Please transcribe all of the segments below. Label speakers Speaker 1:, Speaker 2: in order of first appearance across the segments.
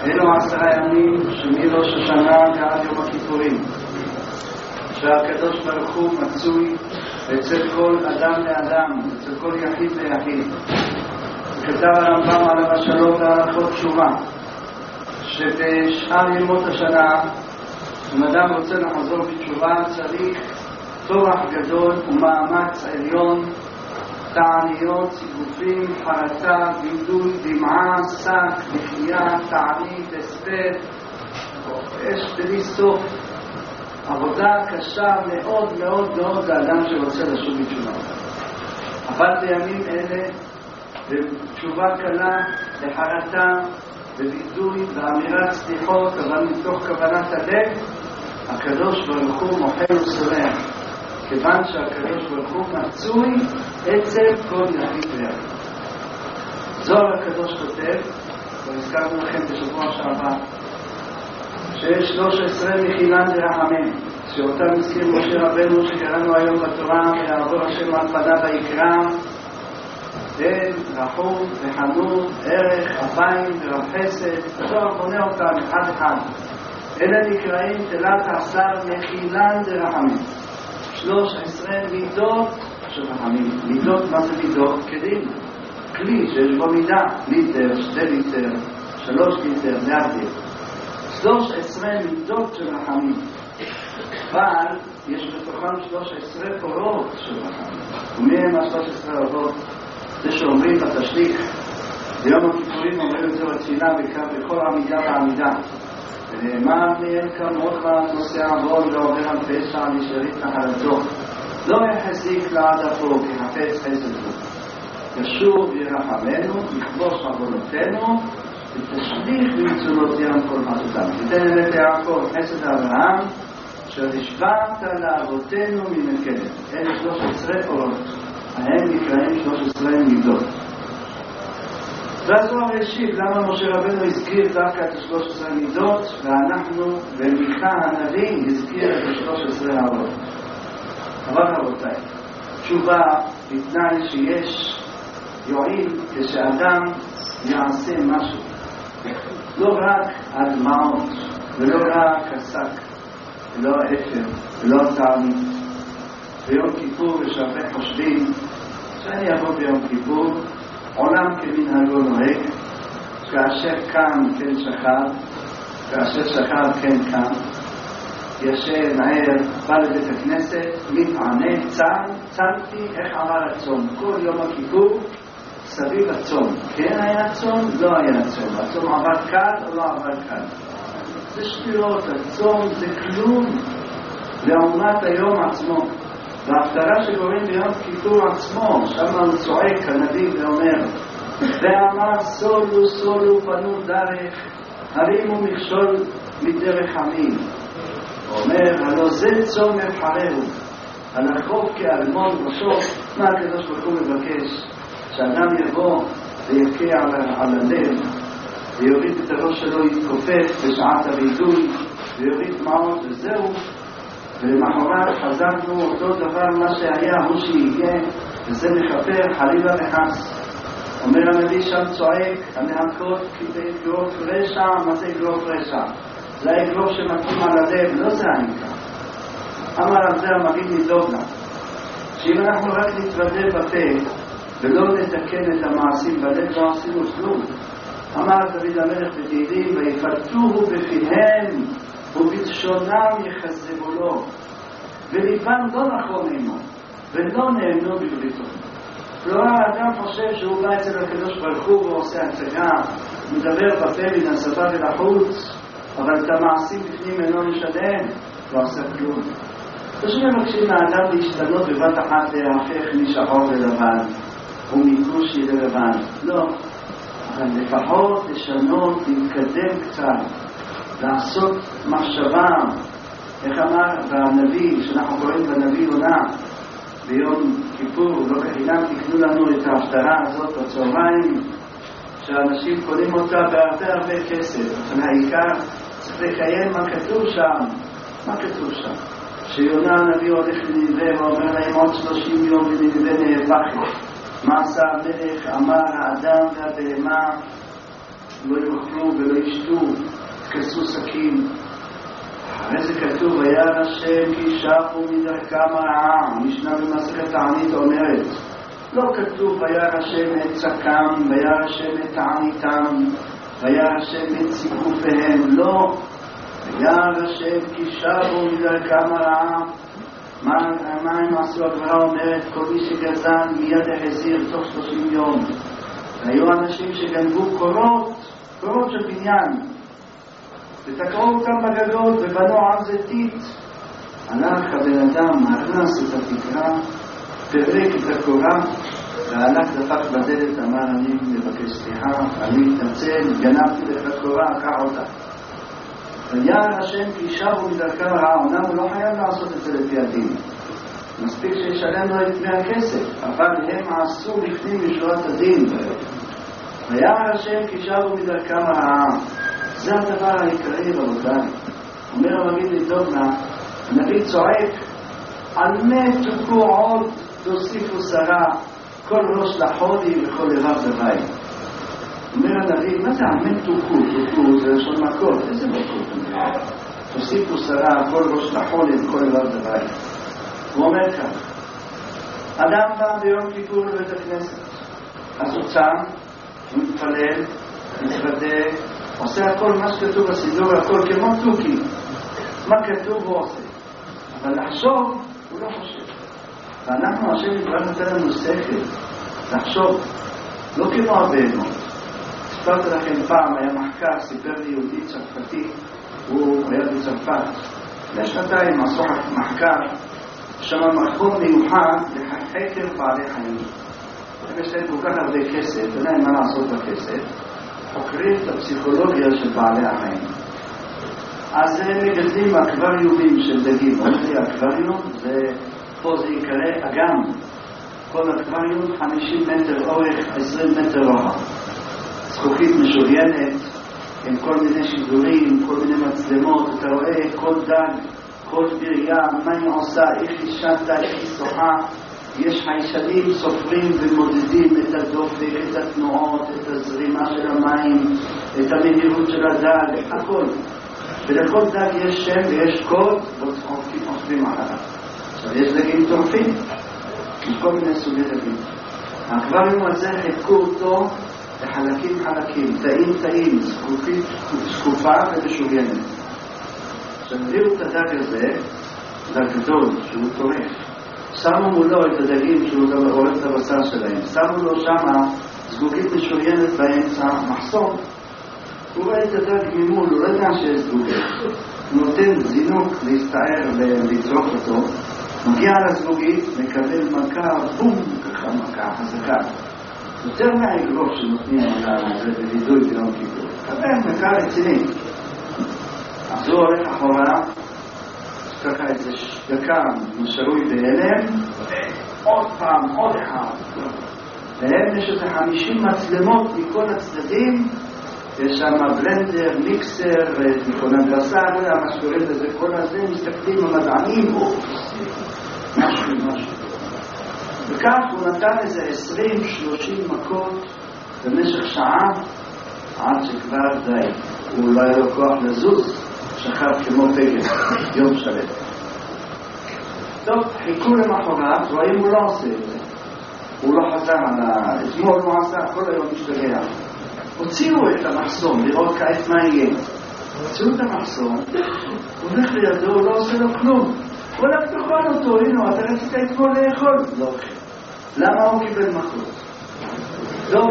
Speaker 1: אלו 10 ימים שמראש השנה ועד יום הכיפורים, שהקדוש ברוך הוא מצוי אצל כל אדם לאדם, אצל כל יחיד ליחיד. כתב הרמב"ם עליו השלום בהלכות תשובה, שבשאר ימות השנה, אם אדם רוצה לחזור בתשובה, צריך טורח גדול ומאמץ עליון, תעניות, סיגופים, חרטה, בידוי, דמעה, שק, בחייה, תענית, הספד, יש בלי סוף. עבודה קשה מאוד מאוד מאוד לאדם שרוצה לשוב בתשובה. אבל בימים אלה, בתשובה קלה, בחרטה, בבידוי, באמירת סליחות, אבל מתוך כוונת הלב, הקדוש ברוך הוא מוחל וסולח, כיוון שהקדוש ברוך הוא מצוי אצל כל יחיד ויחיד. זוהר הקדוש כותב, והזכרנו לכם בשבוע שעבר, שיש 13 מחילן דרחמים, שאותם הזכיר משה רבנו שקראנו היום בתורה, ויעבור השם על פניו ויקרא, אל, רחום וחנון, ערך, אפיים ורב חסד. הזוהר בונה אותם אחד אחד. אלה נקראים תלת 10 מחילן דרחמים, 13 מידות של רחמים. מידות, מה זה מידות? כלי שיש בו מידה, ליטר, 2 ליטר, 3 ליטר, להבדיל. 13 מידות של רחמים, אבל יש בתוכם 13 פורות של רחמים. ומהם 13 אבות? זה שאומרים בתשליך, ביום הכיפורים אומרים את זה בתפילה בכל עמידה ועמידה. ונאמר מהם כמוך נושא עוון ועובר על פשע נשארית נחלתו, לא יחזיק לעד אפו כחפץ חסד בו. ישוב ירחמנו, יכבוש עוונותינו, ותשליך במצולות ים כל חטאותינו. ותן אמת יעקב חסד אברהם, שנשבעת לאבותינו ממקדם. אלה 13 פורות, ההם נקראים 13 מידות. והזוהר השיב למה משה רבנו הזכיר דווקא את 13 מידות, ואנחנו ומיכה הנביא הזכיר את 13 אבות. אבל רבותיי, תשובה בתנאי שיש יועיל כשאדם יעשה משהו, לא רק הדמעות ולא רק השק ולא האפר ולא תענית. ביום כיפור יש הרבה חושבים שאני אבוא ביום כיפור, עולם כמנהגו נוהג, כאשר קם כן שכב, כאשר שכב כן קם, ישן ער, בא לבית הכנסת, מתענה, צלתי איך עבר הצום. כל יום הכיפור סביב הצום, כן היה צום, לא היה צום, הצום עבר קל או לא עבר קל. זה שטויות, הצום זה כלום לעומת היום עצמו. וההפטרה שקוראים ביום כיפור עצמו, שם הוא צועק הנביא ואומר, ואמר סולו סולו פנו דרך, הרימו מכשול מדרך עמים. הוא אומר, הלא זה צום מבחרהו, הלכוב כאלמון ראשו. מה הקדוש ברוך הוא מבקש? שאדם יבוא ויקה על הלב, ויוריד את הראש שלו יתכופף בשעת הבידוי, ויוריד דמעות וזהו. ולמחרת חזרנו אותו דבר, מה שהיה הוא שיהיה, וזה מכפר חלילה וחס. אומר הנביא שם צועק, הנעקות כדי אגרוף רשע. מה זה אגרוף רשע? זה האגרוף שמתאים על הלב, לא זה העיקר. אמר על זה המגיד מדובנה, שאם אנחנו רק נתוודה בפה ולא נתקן את המעשים בלב, לא עשינו כלום. אמר דוד המלך בתהילים, ויפלטוהו בפיהם ובלשונם יחזבו לו, וליבם לא נכון עמו ולא נהנו בבריתו. כלומר, האדם חושב שהוא בא אצל הקדוש ברוך הוא ועושה הצגה, מדבר בפה מן השפה ולחוץ, אבל את המעשים בפנים אינו משלם, לא עושה כלום. פשוט מבקשים מהאדם להשתנות בבת אחת להפך משחור ללבן ומכושי ללבן. לא, אבל לפחות לשנות, להתקדם קצת, לעשות מחשבה. איך אמר בנביא, שאנחנו קוראים בנביא עונה ביום כיפור, לא כחינם תקנו לנו את ההפטרה הזאת בצהריים, שאנשים קונים אותה בהרבה כסף. אבל העיקר צריך לקיים מה כתוב שם. מה כתוב שם? שיונה הנביא הולך לניבא ואומר להם עוד 30 יום לניבא נהפכת. מה עשה המלך? אמר האדם והבהמה לא יאכלו ולא ישתו, תכסו סכין. אחרי זה כתוב, וירא השם כי שבו מדרכם הרעה. המשנה במסכת תענית אומרת, לא כתוב וירא השם את צקם, וירא השם את תעניתם, וירא השם את ציפופיהם, לא. וירא השם כי שבו מדרכם הרעה. מה הם עשו? הגמרא אומרת, כל מי שגזל מיד החזיר תוך 30 יום. היו אנשים שגנבו קורות של בניין, ותקעו אותם בגגות ובנו על זה טיט. הלך הבן אדם, הרס את התקרה, פרק את הקורה, והלך דפק בדלת, אמר, אני מבקש סליחה, אני מתנצל, גנבתי לך הקורה, קח אותה. וירא השם כי שבו מדרכם הרעה. אומנם הוא לא חייב לעשות את זה לפי הדין, מספיק שישלם לו את דמי הכסף, אבל הם עשו לפנים משורת הדין. וירא השם כי שבו מדרכם הרעה. זה הדבר העיקרי רבותיי. אומר המגיד לדובנה, הנביא צועק, על מה תוכו עוד תוסיפו שרה, כל ראש לחודי וכל לבב דביים. אומר הנביא, מה זה על מה תוכו? תוכו זה לשון מכות. איזה מכות? תוסיפו שרה, כל ראש לחודי וכל לבב דביים. הוא אומר כך, אדם בא ביום כיפור לבית הכנסת, אז הוא צם, הוא מתפלל, מתוודה, עושה הכל מה שכתוב בסידור, הכל כמו תוכי. מה כתוב הוא עושה, אבל לחשוב הוא לא חושב. ואנחנו השם יתברך נותן לנו שכל לחשוב, לא כמו הבהמות. סיפרתי לכם פעם, היה מחקר, סיפר לי יהודי צרפתי, הוא היה בצרפת, לשנתיים עשו מחקר, שם מכון מיוחד לחקר בעלי חיים. יש להם כל כך הרבה כסף, אין להם מה לעשות בכסף, חוקרים את הפסיכולוגיה של בעלי החיים. אז הם מגדלים אקווריומים של דגים. אקווריום זה, פה זה יקרא אגם. כל אקווריום 50 מטר אורך, 20 מטר רוחב. זכוכית משוריינת, עם כל מיני שידורים, כל מיני מצלמות. אתה רואה כל דג, כל בריאה, מה היא עושה, איך היא שטה, איך היא שוחה. יש חיישנים סופרים ומודדים את הדופק, את התנועות, את הזרימה של המים, את המהירות של הדג, הכל. ולכל דג יש שם ויש קוד, ועובדים עליו. עכשיו יש דגים טורפים, יש כל מיני סוגי דגים. האקווריום הזה חילקו אותו לחלקים, תאים, שקופה ומשוריינת. עכשיו הביאו את הדג הזה, דג גדול שהוא טורף. שמו מולו את הדגים שהוא גם עורף את הבשר שלהם, שמו לו שמה זגוגית משוריינת באמצע, מחסום. הוא רואה את הדג ממול, הוא לא יודע שיש זגוגית. הוא נותן זינוק להסתער ולצרוך אותו, מגיע לזגוגית, מקבל מכה, בום, ככה מכה חזקה. יותר מהאגרוף שנותנים על זה בוידוי ביום כיפור. מקבל מכה רצינית. אז הוא הולך אחורה, ככה איזה דקה משרוי בהלם, עוד פעם, עוד אחד. והם יש איזה 50 מצלמות מכל הצדדים, יש שם בלנדר, מיקסר, מכונת גסה, מה שקוראים לזה, כל הזה, מסתכלים המדענים, משהו. וכך הוא נתן איזה 20-30 מכות במשך שעה, עד שכבר די. הוא לא היה לו כוח לזוז, שכב כמו פגל, יום שלם. טוב, חיכו למחרת, רואים הוא לא עושה את זה. הוא לא חזר על אתמול, הוא עשה, כל היום משתגע. הוציאו את המחסום, לראות כעת מה יהיה. הוציאו את המחסום, הוא הולך לידו, הוא לא עושה לו כלום. הוא הולך תאכל אותו, הנה, אתה רצית אתמול לאכול? לא. למה הוא קיבל מכות? טוב,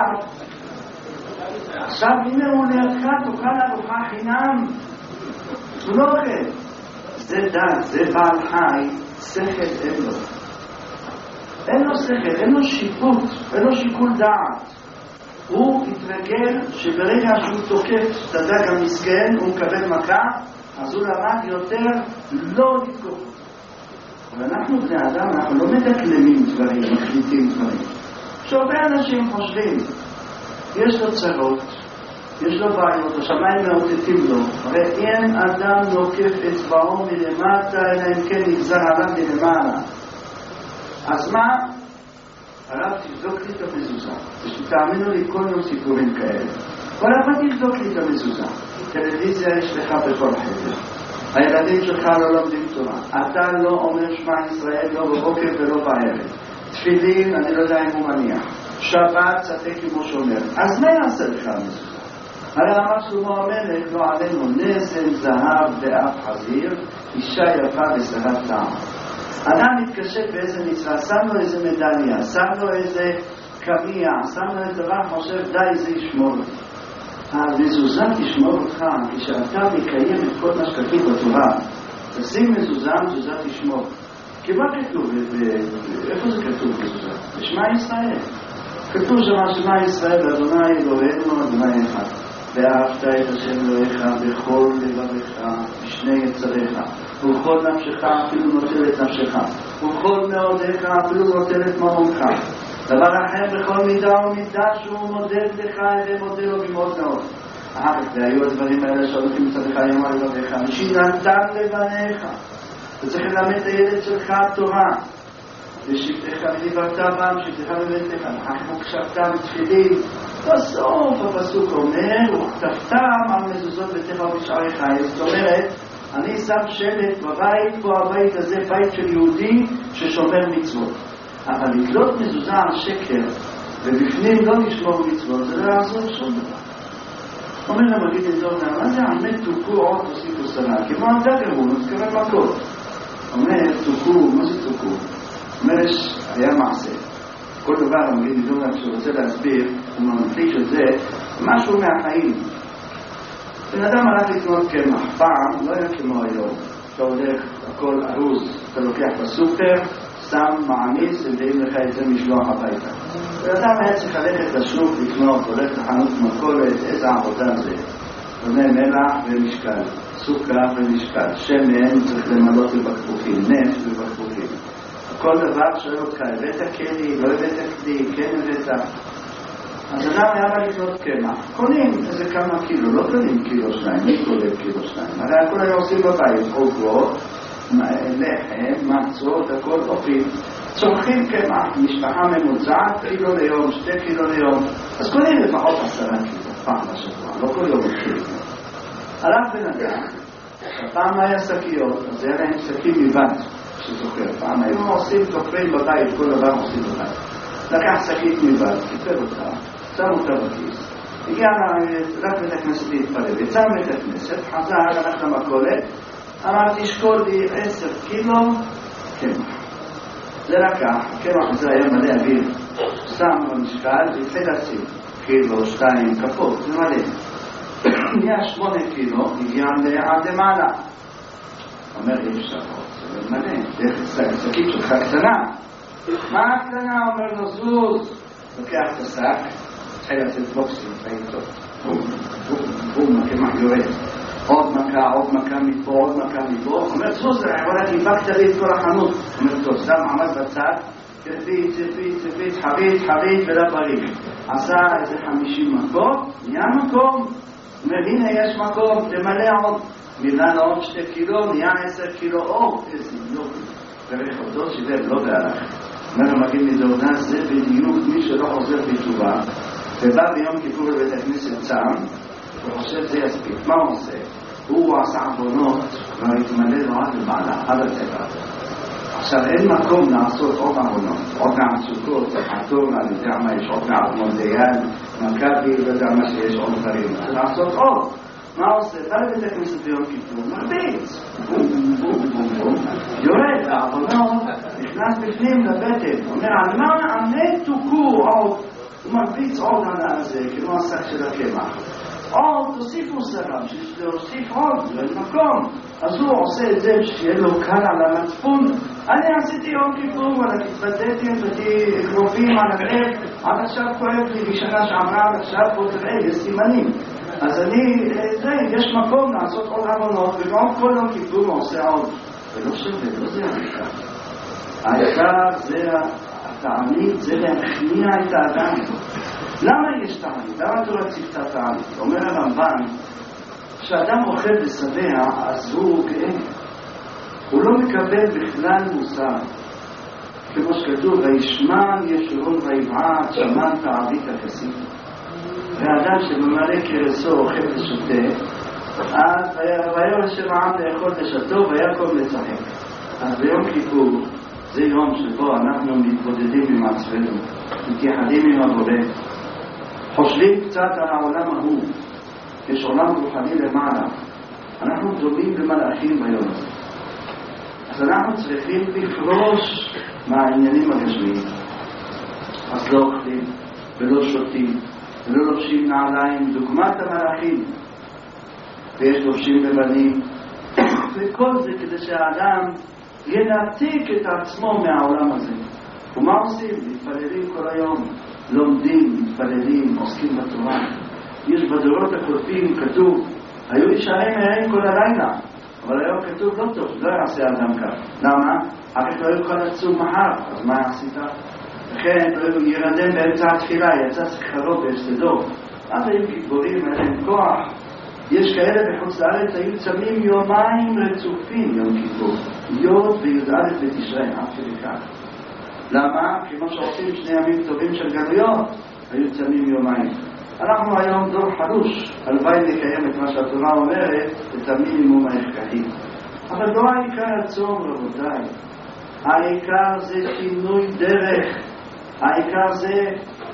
Speaker 1: עכשיו הנה הוא לידך, תאכל ארוחה חינם. הוא לא אוכל. זה דת, זה בעל חי, שכל אין לו. אין לו שכל, אין לו שיפוט, אין לו שיקול דעת. הוא התרגל שברגע שהוא תוקף את הדג המסכן, הוא מקבל מכה, אז הוא למד יותר לא לתקוף. ואנחנו בני אדם, אנחנו לא מדקלמים דברים, מחליטים דברים. שהרבה אנשים חושבים, יש לו צרות, יש לו בעיות, השמיים מאותתים לו, הרי אין אדם נוקף אצבעו מלמטה, אלא אם כן נגזר עליו מלמעלה. אז מה? הרב תבדוק לי את המזוזה, ושתאמינו לי כל יום סיפורים כאלה. כל הפעמים תבדוק לי את המזוזה. טלוויזיה יש לך בכל חדר. הילדים שלך לא לומדים תורה. אתה לא אומר שמע ישראל לא בבוקר ולא בערב. תפילין, אני לא יודע אם הוא מניח. שבת, ספק אם הוא שומר. אז מה יעשה לך המזוזה? הרי אמר שלמה המלך, לא עלינו נזם, זהב ואף חזיר, אישה יפה ושרת טעם. אדם מתקשט באיזה מצווה, שם לו איזה מדליה, שם לו איזה קביע, שם לו איזה דבר, חושב די זה ישמור אותי. המזוזה תשמור אותך, כשאתה מקיים את כל מה שכתוב בתורה, תשים מזוזה, מזוזה תשמור. כי מה כתוב? איפה זה כתוב מזוזה? בשמע ישראל. כתוב שמה ישראל, אדוני אלוהינו, אדוני אחד. ואהבת את השם אלוהיך בכל לבבך, בשני יצריך, ובכל נפשך אפילו נוטל את נפשך, ובכל מאודיך אפילו נוטל את ממונך. דבר אחר בכל מידה ומידה שהוא מודד לך ומודד לו במאוד מאוד. והיו הדברים האלה שהולכים מצדך יאמר לבביך, ושיננתם לבניך. אתה צריך ללמד את הילד שלך תורה. ושבתך ודיברת בם, שבתך ובנתך, אחר קשרתם תפילין. בסוף הפסוק אומר, וכתבתם על מזוזות ביתך ובשעריך. זאת אומרת, אני שם שלט בבית, פה הבית הזה בית של יהודי ששומר מצוות. אבל לתלות מזוזה על שקר, ובפנים לא לשמור מצוות, זה לא יעזור שום דבר. אומר למגיד את דורנה, מה זה עמד תוקו עוד תוסיפו שנה? כמו הדגר הוא, נזכרה מכות. אומר, תוקו, מה זה תוקו? אומר, היה מעשה. כל דבר המגיד את דורנה, כשהוא רוצה להסביר, הוא ממחיש את זה, משהו מהחיים. בן אדם הלך לקנות קמח, פעם לא היה כמו היום. אתה הולך, הכל ארוז, אתה לוקח בסופר, שם מעניס, ומביאים לך את זה משלוח הביתה. ואדם היה צריך ללכת לשוק, לקנות, הולך לחנות מכולת, איזה עבודה זה. קונה מלח ומשקל, סוכר ומשקל, שמן צריך למלות בבקבוקים, נפט בבקבוקים. כל דבר שואל אותך, הבאת כלי, לא הבאת כלי, כן הבאת. אז אדם היה בא לקנות קמח, קונים איזה כמה קילו, לא קונים קילו שניים, מי קונה קילו שניים? הרי הכל היו עושים בבית, עוגות, לחם, מצות, הכל אופים. צורכים קמח, משפחה ממוצעת, קילו ליום, 2 קילו ליום. אז קונים לפחות 10 קילו, פעם בשבוע, לא כל יום קילו. הלך בן אדם, פעם היה שקיות, אז היה להם שקים מבד, שזוכר. פעם היו עושים תופרים בבית, כל דבר עושים בבית. לקח שקית מבד, קיפר אותה, שם אותה בכיס. הגיע רק בית הכנסת להתפלל, יצא בית הכנסת, חזר, הלך למכולת, אמר תשקול לי 10 קילו קמח. זה לקח, קמח זה היה מלא אוויר, שם במשקל והתחיל לשים קילו, 2 כפות, זה מלא. נהיה 8 קילו, הגיע עד למעלה. אומר לי שפות, זה מלא, שקית שלך קטנה. מה הקטנה? אומר לו זוז. לוקח את השק, התחיל לעשות בוקסים, ואיתו. בום, הקמח יורד. עוד מכה מפה, עוד מכה מפה. אומר, זוז, אבל ניפקת לי את כל החנות. אומר, טוב, שם עמד בצד, צפיץ, חבית ולא בריא. עשה איזה 50 מקום, נהיה מקום. אומר, הנה יש מקום, תמלא עוד. מילה עוד 2 קילו, נהיה 10 קילו אור. איזה יופי. דרך אותו שיבר, לא בהלך. אומר, המגיד מדורנה, זה בדיוק מי שלא חוזר בתשובה, ובא ביום כיפור לבית הכנסת צם, וחושב זה יספיק. מה הוא עושה? הוא עשה עוונות, כבר התמלא לו עד למעלה, עד הטבע. עכשיו אין מקום לעשות עוד עוונות, עוד מעצוקות, חתום, אני יודע מה יש, עוד מעצמות דיין, מכבי, לא יודע מה שיש עוד דברים. לעשות עוד. מה עושה? בא לבית הכנסת ביום כיפור, מרביץ. בום. יורד, העוונות, נכנס בפנים לבטן. אומר, על מה עמד תוקו עוד? הוא מרביץ עוד על זה, כמו השק של הקמח. עוד, תוסיפו שרה, בשביל להוסיף עוד, לא אין מקום. אז הוא עושה את זה שיהיה לו קל על המצפון. אני עשיתי יום כיפור, אבל התבדלתי, הבאתי אגרופים על הלב, עד עכשיו כואב לי, בשנה שעברה עד עכשיו, פה תראה, יש סימנים. אז אני, יש מקום לעשות עוד עוונות, ובעוד כל יום כיפור הוא עושה עוד. ולא שווה, לא זה העיקר. העיקר זה התענית, זה להכניע את האדם. למה יש תענית? למה אתה לא ציפת תענית? אומר הרמב"ן, כשאדם אוכל בשבע, אז הוא גאה. הוא לא מקבל בכלל מוסר. כמו שכתוב, וישמן ישרון ויבעט, שמן תעבית הכסית. והאדם שבמלא כרסו אוכל ושותה, אז וירא השם העם לאכול ושתו ויקום לשחק. אז ביום כיפור זה יום שבו אנחנו מתבודדים עם עצמנו, מתייחדים עם הבורא, חושבים קצת על העולם ההוא. יש עולם רוחני למעלה, אנחנו דומים למלאכים ביום הזה. אז אנחנו צריכים לפרוש מהעניינים הגשמיים. אז לא אוכלים ולא שותים ולא לובשים נעליים דוגמת המלאכים, ויש לובשים לבנים, וכל זה כדי שהאדם ינתק את עצמו מהעולם הזה. ומה עושים? מתפללים כל היום, לומדים, מתפללים, עוסקים בתורה. יש בדורות הקודמים כתוב, היו ישרים מהרים כל הלילה, אבל היום כתוב לא טוב, לא יעשה אדם כך. למה? אחרי לא יוכל לצום מחר, אז מה עשית? לכן ירדם באמצע התפילה, יצא שכרו בהפסדו. אז היו גיבורים, היה להם כוח. יש כאלה בחוץ לארץ היו צמים יומיים רצופים יום כיפור, י' וי"א בתשרי, עד כדי כך. למה? כמו שעושים שני ימים טובים של גלויות, היו צמים יומיים. אנחנו היום דור חלוש, הלוואי לקיים את מה שהתורה אומרת, את המינימום ההכרחי. אבל לא העיקר הצום, רבותיי. העיקר זה שינוי דרך. העיקר זה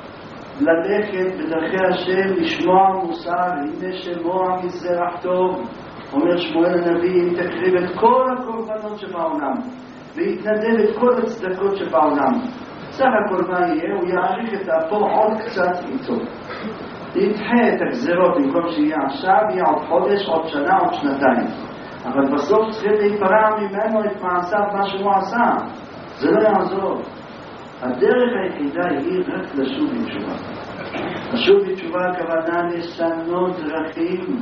Speaker 1: ללכת בדרכי השם, לשמוע מוסר. הנה שמוע מזרח טוב, אומר שמואל הנביא, תקריב את כל הקורבנות שבעולם והתנדב את כל הצדקות שבעולם. סך הכל מה יהיה? הוא יעריך את אפו עוד קצת איתו, ידחה את הגזרות, במקום שיהיה עכשיו יהיה עוד חודש, עוד שנה, עוד שנתיים. אבל בסוף צריכים להיפרע ממנו את מעשיו, מה שהוא עשה. זה לא יעזור. הדרך היחידה היא רק לשוב בתשובה. לשוב בתשובה הכוונה לשנות דרכים,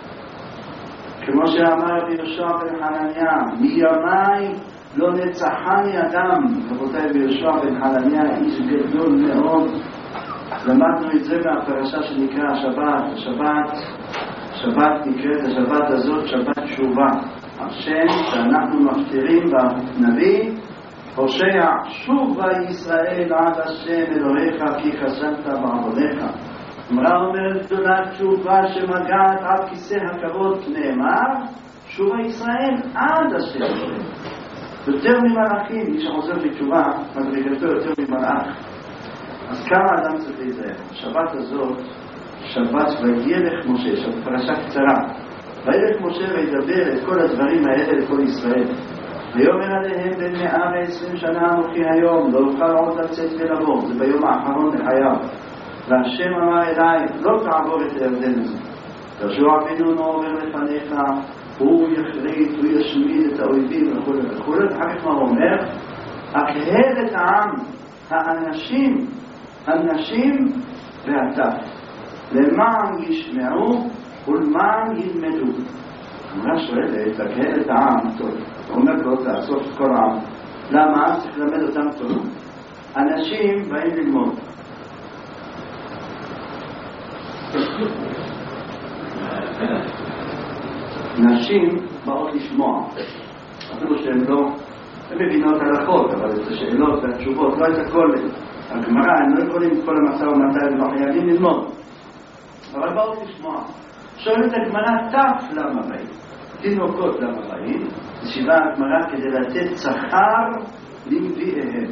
Speaker 1: כמו שאמר יהושע בן חנניה, מימיי לא נצחני אדם. רבותיי, יהושע בן חנניה איש גדול מאוד. למדנו את זה מהפרשה שנקרא השבת. שבת נקראת השבת הזאת שבת תשובה. השם שאנחנו מפטירים בנביא, הושע שובה ישראל עד השם אלוהיך כי חסדת בעבודיך. אמרה אומרת גדולה תשובה שמגעת עד כיסא הכבוד, נאמר שובה ישראל עד השם אלוהיך. יותר ממלאכים, מי שחוזר בתשובה מדרגתו יותר ממלאך. אז כמה אדם צריך להיזהר? השבת הזאת שבת וילך משה, שבת פרשה קצרה. וילך משה וידבר את כל הדברים האלה לכל ישראל. ויאמר עליהם בן 120 שנה אנוכי היום, לא אוכל עוד לצאת ולבוא. זה ביום האחרון לחייו. והשם אמר אליי, לא תעבור את הירדן הזה. יהושע בן נון עובר לפניך, הוא יחריט, הוא ישמיד את האויבים וכו' וכו'. אחר כך מה הוא אומר? הקהל את העם, הנשים והטף, למען ישמעו ולמען ילמדו. אמרה שואלת, לקהל את העם, טוב, אתה אומר לו תאסוף את כל העם. למה? צריך ללמד אותם טוב. אנשים באים ללמוד. נשים באות לשמוע, אפילו שהן לא מבינות הלכות, אבל את השאלות והתשובות, לא את הכל. הגמרא, הם לא יכולים את כל המצב ומתי, לא חייבים ללמוד, אבל באות לשמוע. שואלת הגמרא, תף למה באים? תינוקות למה באים? ישיבה הגמרא כדי לתת שכר לנביאיהם.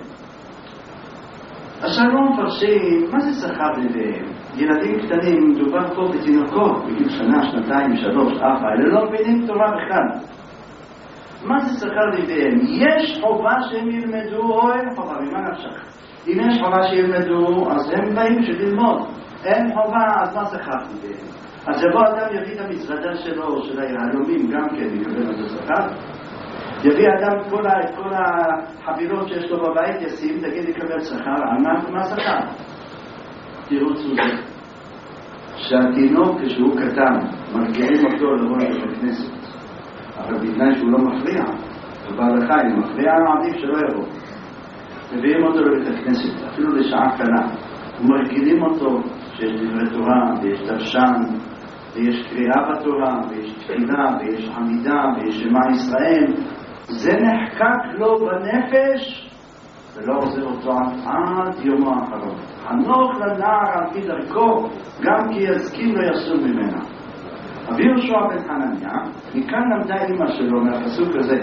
Speaker 1: עכשיו לא מפרשים, מה זה שכר לנביאיהם? ילדים קטנים, מדובר פה בתינוקות, בגיל שנה, שנתיים, 3, 4, אלה לא מבינים תורה בכלל. מה זה שכר לנביאיהם? יש חובה שהם ילמדו או אין חובה? ממה נפשך? אם יש חובה שילמדו, אז הם באים בשביל ללמוד. אין חובה, אז מה שכר לנביאיהם? אז יבוא אדם יביא את המזוודה שלו, של היהלומים, גם כן יקבל על זה שכר. יביא אדם את כל החבילות שיש לו בבית, ישים, תגיד יקבל שכר. על מה שכר? תראו צוזק. שהתינוק כשהוא קטן, מרגיעים אותו לבוא לבית הכנסת. אבל בתנאי שהוא לא מפריע, ובעל החיים מפריע, עדיף שלא יבוא. מביאים אותו לבית הכנסת, אפילו לשעה קלה. ומרגילים אותו שיש דברי תורה, ויש דרשן, ויש קריאה בתורה, ויש תפילה, ויש עמידה, ויש שמע ישראל. זה נחקק לו בנפש ולא עוזר אותו עד יומו האחרון. חנוך לנער על פי דרכו, גם כי יזקין לא יסור ממנה. רבי יהושע בן חנניה, מכאן למדה אמא שלו מהפסוק הזה.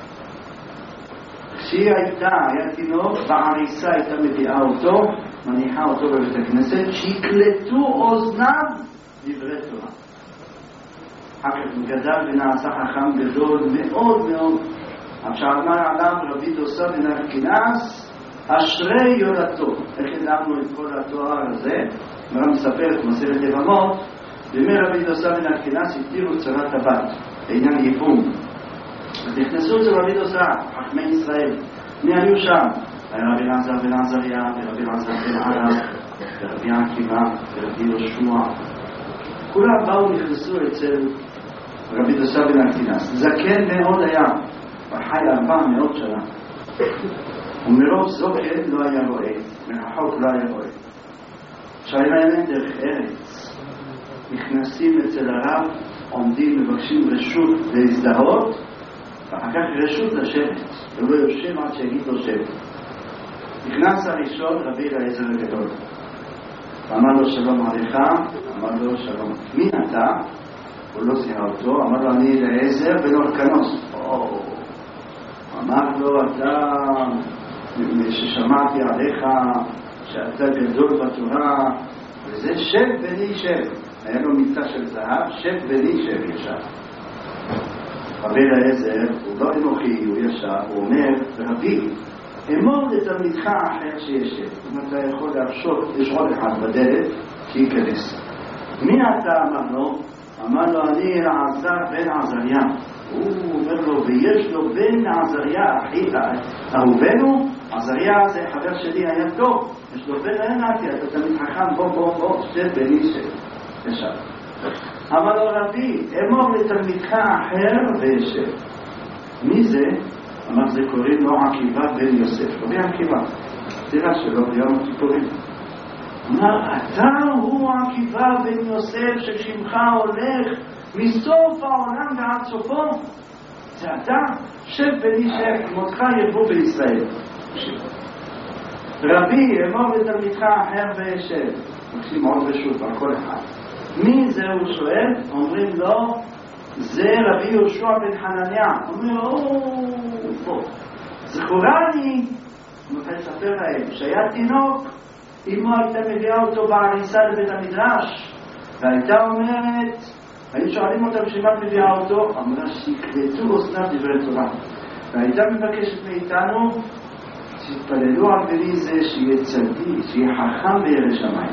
Speaker 1: כשהיא היה תינוק, בעריסה הייתה מביאה אותו, מניחה אותו בבית הכנסת, שיקלטו אוזניו דברי תורה. אחר כך גדל ונעשה חכם גדול מאוד מאוד. עכשיו אמר עליו רבי דוסא בן ארקינס, אשרי יולדתו. איך ידענו את כל התואר הזה? מרם מספר את מסכת יבמות, בימי רבי דוסא בן ארקינס התירו צרת הבת, בעניין ייבום. אז נכנסו אצל רבי דוסא, חכמי ישראל. מי היו שם? היה רבי אלעזר בן עזריה, ורבי אלעזר בן ערב, ורבי עקיבא, ורבי יהושע. כולם באו נכנסו אצל רבי דוסא בן ארקינס. זקן מאוד היה, חי 400 שנה. ומרוב זוקן לא היה רואה, מרחוק לא היה רואה. שהיה להם דרך ארץ. נכנסים אצל הרב, עומדים, מבקשים רשות להזדהות, ואחר כך רשות לשבת. הוא לא יושב עד שיגיד לו שבת. נכנס הראשון רבי אליעזר הגדול. אמר לו שלום עליך, אמר לו שלום. מי אתה? הוא לא זיהה אותו, אמר לו אני אליעזר בן ארקנוס. אמר לו אתה, ששמעתי עליך שאתה גדול בתורה, וזה שב בני שב. היה לו מיטה של זהב, שב בני שב ישב. רבי אליעזר, הוא לא אנוכי, הוא ישב, הוא אומר, רבי, אמור לתלמידך אחר שישב. אם אתה יכול להרשות, יש עוד אחד בדלת, שייכנס. מי אתה? אמר לו? אמר לו, אני אלעזר בן עזריה. הוא אומר לו, ויש לו בן עזריה, אחי, אהובנו, עזריה זה חבר שלי היה טוב, יש לו בן ענתי, אתה תמיד חכם, בוא, שב בני שב. ישב. אמר לו רבי, אמור לתלמידך אחר וישב. מי זה? אמר זה קוראים לו עקיבא בן יוסף. רבי עקיבא, תראה שלו ביום הכיפורים. אמר, אתה הוא עקיבא בן יוסף ששמך הולך מסוף העולם ועד סופו? זה אתה? שב בני שב, כמותך ירבו בישראל. רבי, אמור לתלמידך אחר וישב. מקשים עוד רשות על כל אחד. מי זה הוא שואל? אומרים לו, זה רבי יהושע בן חנניה. אומרים לו, זכורני, מתי לספר להם, שהיה תינוק, אמו הייתה מביאה אותו בעריסה לבית המדרש, והייתה אומרת, היו שואלים אותה בשביל מה מביאה אותו, אמרה שיקלטו אוזניו דברי תורה. והייתה מבקשת מאיתנו, שיתפללו על בני זה שיהיה צדיק, שיהיה חכם וירא שמיים.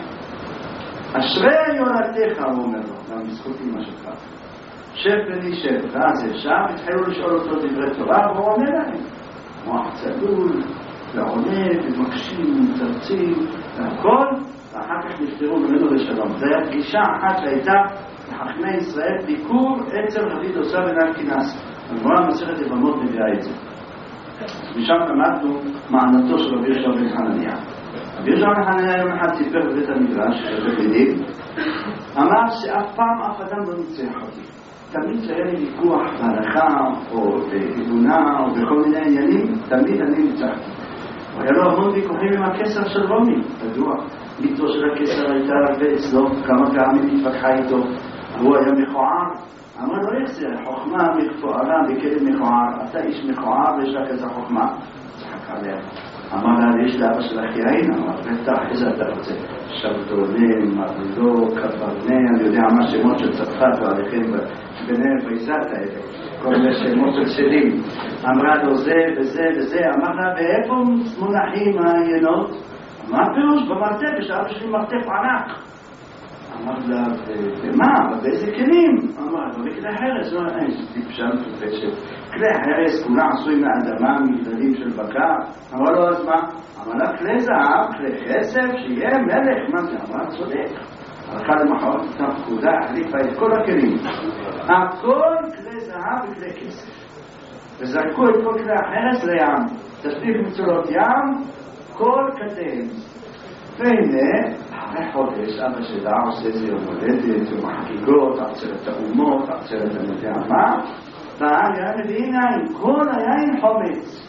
Speaker 1: אשרי יולדתך, הוא אומר לו, גם בזכות אמא שלך. שב בני שב, ואז ישב, התחילו לשאול אותו דברי תורה, והוא עונה להם. מוח צלול, ועונה, ומקשים, מתרצים, והכל, ואחר כך נפטרו ממנו לשלום. זו הייתה פגישה אחת שהייתה לחכמי ישראל, ביקור אצל רבי דוסא בן ארקינס. הגמרא במסכת יבמות מביאה את זה. משם למדנו מענתו של רבי יהושע בן חנניה. רבי יהושע בן חנניה יום אחד סיפר בבית המדרש, בבית אמר שאף פעם אף אדם לא ניצח אותי. תמיד שהיה לי ויכוח בהלכה או באמונה או בכל מיני עניינים, תמיד אני ניצחתי. היה לו המון ויכוחים עם הקיסר של רומי, תדוע. מיתו של הקיסר הייתה הרבה אצלו, כמה פעמים התווכחה איתו. הוא היה מכוער. אמר לו איך זה? חוכמה מכוערה וכלב מכוער. אתה איש מכוער ויש לך איזה חוכמה. צחק עליה. אמר לה, יש לאבא של אחי עין, אמר, בטח, איזה אתה רוצה? שבתולים, מרלו, קברנה, אני יודע מה שמות של צרפת ועליכם ביניהם ויסת האלה, כל מיני שמות של שלים. אמרה לו זה וזה וזה, אמר לה, ואיפה מונחים העיינות? אמר פירוש, במרתף, יש לאבא שלי מרתף ענק. אמר לה, ומה? באיזה כלים? אמר, בכלי חרס, לא, אין, זה טיפשה מפופשת. כלי חרס, כולה עשוי מהאדמה, מגדלים של בקר. אמר לו, אז מה? אמר לה, כלי זהב, כלי כסף, שיהיה מלך. מה זה? אמר, צודק. הלכה למחרת, נתן פקודה, החליפה את כל הכלים. הכל כלי זהב וכלי כסף. וזרקו את כל כלי החרס לים. תשליך מצולות ים, כל כתיהם. והנה, אחרי חודש, אבא שלה עושה איזה יום הולדת, יום החגיגות, עצרת האומות, עצרת אני יודע מה, והיין מביא יין, כל היין חומץ,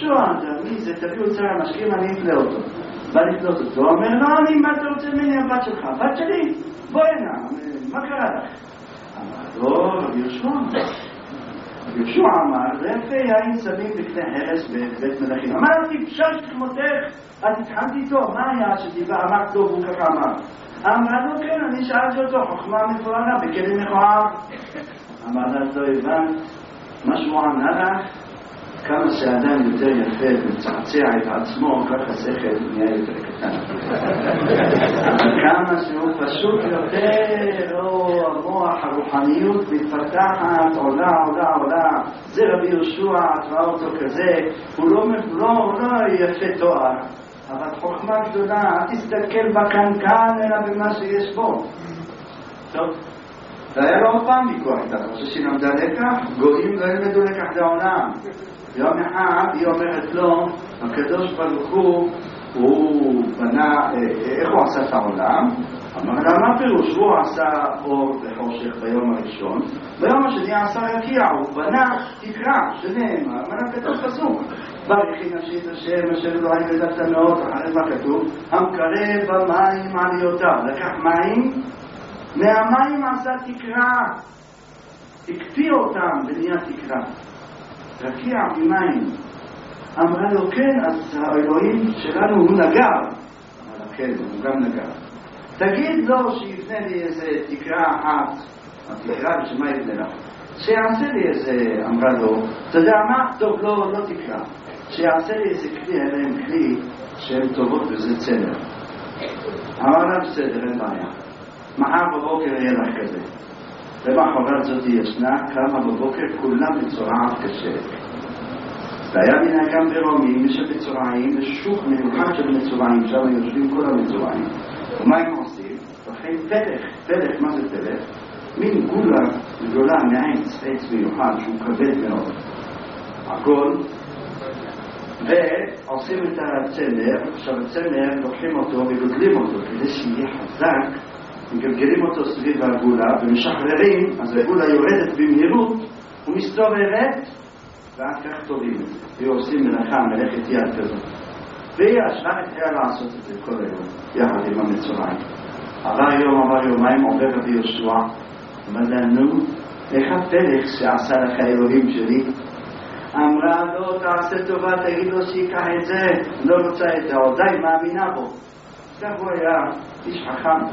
Speaker 1: יהושע, מי זה? תביאו את שר המשקים, אני אפלה אותו. בא לקנות אותו, אומר, לא, אני, מה אתה רוצה ממני הבת שלך? הבת שלי? בואי הנה, מה קרה לך? אמר, לא, רבי יהושע. יהושע אמר, זה יפה, יין שמים בקנה הרס בבית מלכים. אמרתי, פשש כמותך, אז התחלתי איתו, מה היה שדיבר, אמרת לו, והוא ככה אמר. אמר לו, כן, אני שאלתי אותו, חוכמה מפוארה, בכלים מכוער. אמר לה, לא הבנת, מה שהוא ענה לך, כמה שאדם יותר יפה ומצעצע את עצמו, ככה שכל נהיה יותר קטן. כמה שהוא פשוט יותר, המוח, הרוחניות מתפתחת, עולה. זה רבי יהושע, תראה אותו כזה, הוא לא יפה תואר, אבל חוכמה גדולה, אל תסתכל בקנקן אלא במה שיש בו. טוב. והיה לו עוד פעם ויכוח איתה, חושב שהיא למדה לקח, גויים לא ילמדו לקח לעולם. יום אחד היא אומרת לו, הקדוש ברוך הוא בנה, איך הוא עשה את העולם? אמר לה, מה פירוש? הוא עשה אור וחושך ביום הראשון, ביום השני עשה רקיע, הוא בנה תקרה, שנאמר, אמר כתוב פסוק. ברכי נפשי את השם, אשר אלוהים ודעת מאוד, אחרי מה כתוב? המקרב במים עליותיו, לקח מים, מהמים עשה תקרה, הקפיא אותם ונהיה תקרה. רקיע ממים. אמרה לו, כן, אז האלוהים שלנו הוא נגר. אמרה לו, כן, הוא גם נגר. תגיד לו שיבנה לי איזה תקרה אחת, התקרה בשמה יבנה לך. שיעשה לי איזה, אמרה לו, אתה יודע מה? טוב, לא תקרה. שיעשה לי איזה כלי, אין להם כלי שהן טובות וזה צלר. אמר לה, בסדר, אין בעיה. מחר בבוקר יהיה לך כזה. למחרת זאת ישנה, כמה בבוקר כולם בצורעת קשה. והיה מנהגם ברומי, מי שבצורעים, ושוק מיוחד של מצורעים, שם יושבים כל המצורעים. ומה הם עושים? לכן פלך, מה זה פלך? מין גדולה מעץ, עץ מיוחד שהוא כבד מאוד. הכל. ועושים את הצמר, עכשיו הצמר לוקחים אותו וגודלים אותו כדי שיהיה חזק, מגלגלים אותו סביב הגולה ומשחררים, אז הגולה יורדת במהירות ומסתובבת ועד כך טובים את זה. ועושים מלאכת יד כזאת. והיא השנה התחילה לעשות את זה כל היום, יחד עם המצורעים. עבר יומיים עובר רבי יהושע, אמר לנו, איך הפלך שעשה לך האלוהים שלי? אמרה לו, תעשה טובה, תגיד לו שיקח את זה, לא רוצה את זה, עדיין מאמינה בו. כך הוא היה איש חכם.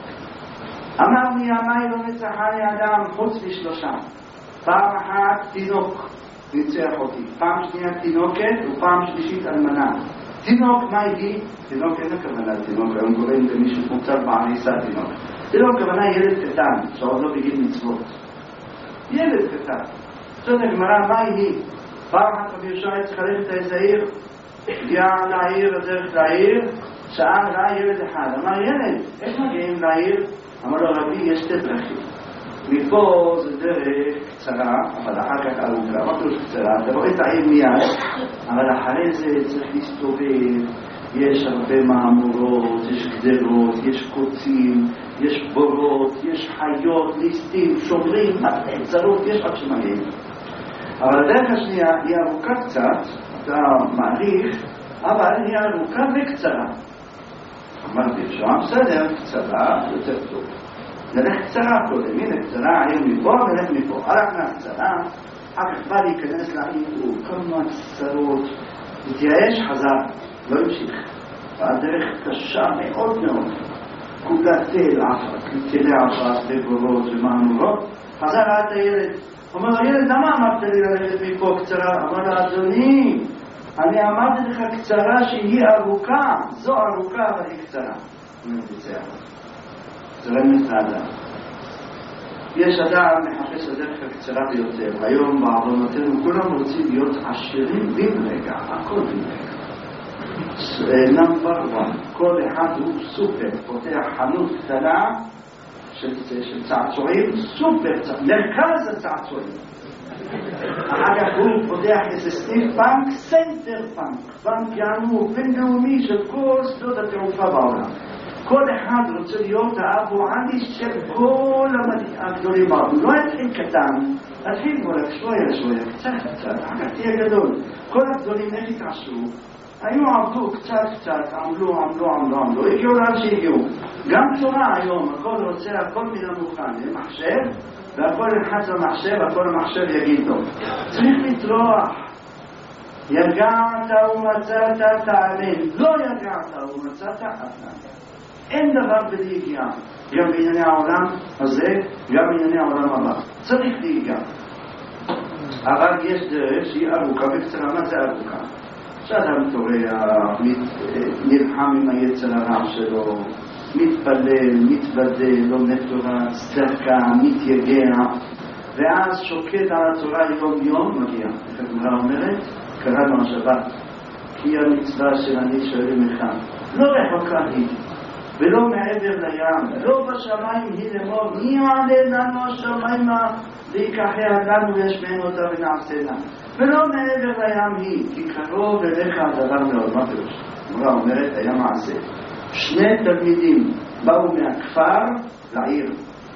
Speaker 1: אמר מימי לא מצחני אדם חוץ משלושה. פעם אחת תינוק ניצח אותי, פעם שנייה תינוקת ופעם שלישית אלמנה. תינוק, מה היא? תינוק אין הכוונה תינוק, היום קוראים למישהו מוצב בעריסה תינוק. תינוק הכוונה ילד קטן, שעוד לא בגיל מצוות. ילד קטן. זאת הגמרא, מה היא? פעם אחת רבי יהושע צריך ללכת איזה עיר, הגיע לעיר, הדרך לעיר, שאל ראה ילד אחד. אמר, ילד, איך מגיעים לעיר? אמר לו, רבי, יש שתי דרכים. מפה זה דרך קצרה, אבל אחר כך ארוכה. מה פירוש קצרה? אתה רואה את העיר מיד, אבל אחרי זה צריך להסתובב, יש הרבה מהמורות, יש גדרות, יש קוצים, יש בורות, יש חיות, ליסטים, שומרים, צרות, יש רק שמגיעים. אבל הדרך השנייה היא ארוכה קצת, אתה מעריך, אבל היא ארוכה וקצרה. אמרתי, שם בסדר, קצרה יותר טוב. נלך קצרה קודם, הנה קצרה, העיר מפה ונלך מפה. הלך מהקצרה, אחר כך בא להיכנס לעיר, כמה קצרות, התייאש, חזר, לא המשיך. והדרך קשה מאוד מאוד. כולה תל עפת, תלי עפת ובורות ומהמורות. חזר עד הילד. אומר לו, ילד, למה אמרת לי ללכת מפה קצרה? אמר לו, אדוני, אני אמרתי לך קצרה שהיא ארוכה. זו ארוכה, אבל היא קצרה. הוא מבצע. זה רמז לאדם. יש אדם מחפש הדרך הקצרה ביותר. היום בעוונותינו כולם רוצים להיות עשירים בן רגע. הכל בן רגע. נאמבר 1. כל אחד הוא סופר. פותח חנות קטנה של צעצועים, סופר, מרכז הצעצועים. אחר כך הוא פותח איזה סניף בנק, סנטר בנק. בנק יענו בינלאומי של כל שדות התעופה בעולם. כל אחד רוצה להיות האבו עדי של כל הגדולים. לא יתחיל קטן, תתחיל בו שויה, קצת, אחר תהיה גדול. כל הגדולים איך התעשו, היו עבדו קצת, עמלו, הגיעו לאן שהגיעו. גם תורה היום, הכל רוצה, הכל מן המוכן, זה מחשב, והכל ילחץ למחשב, הכל המחשב יגיד לו. צריך לטרוח. יגעת ומצאת תאמין, לא יגעת ומצאת תאמין. אין דבר בלי יגיעה, גם בענייני העולם הזה, גם בענייני העולם הבא. צריך להיגע. אבל יש דרך שהיא ארוכה וקצרה. מה זה ארוכה? שאדם טורח, נלחם עם היצר הרע שלו, מתפלל, מתוודא, לומד תורה, צדקה, מתייגע, ואז שוקד על התורה יום מגיע. איך הגמרא אומרת? קראנו השבת, כי המצווה של אני שואל ממך, לא רחוקה היא, ולא מעבר לים, לא בשמיים היא לאמור, מי יעלה לנו השמיימה להיקחיה לנו וישמענו אותה ונעשנה. ולא מעבר לים היא, כי קרוב אליך הדבר מאוד. מה פירוש? הגמרא אומרת, היה מעשה. שני תלמידים באו מהכפר לעיר.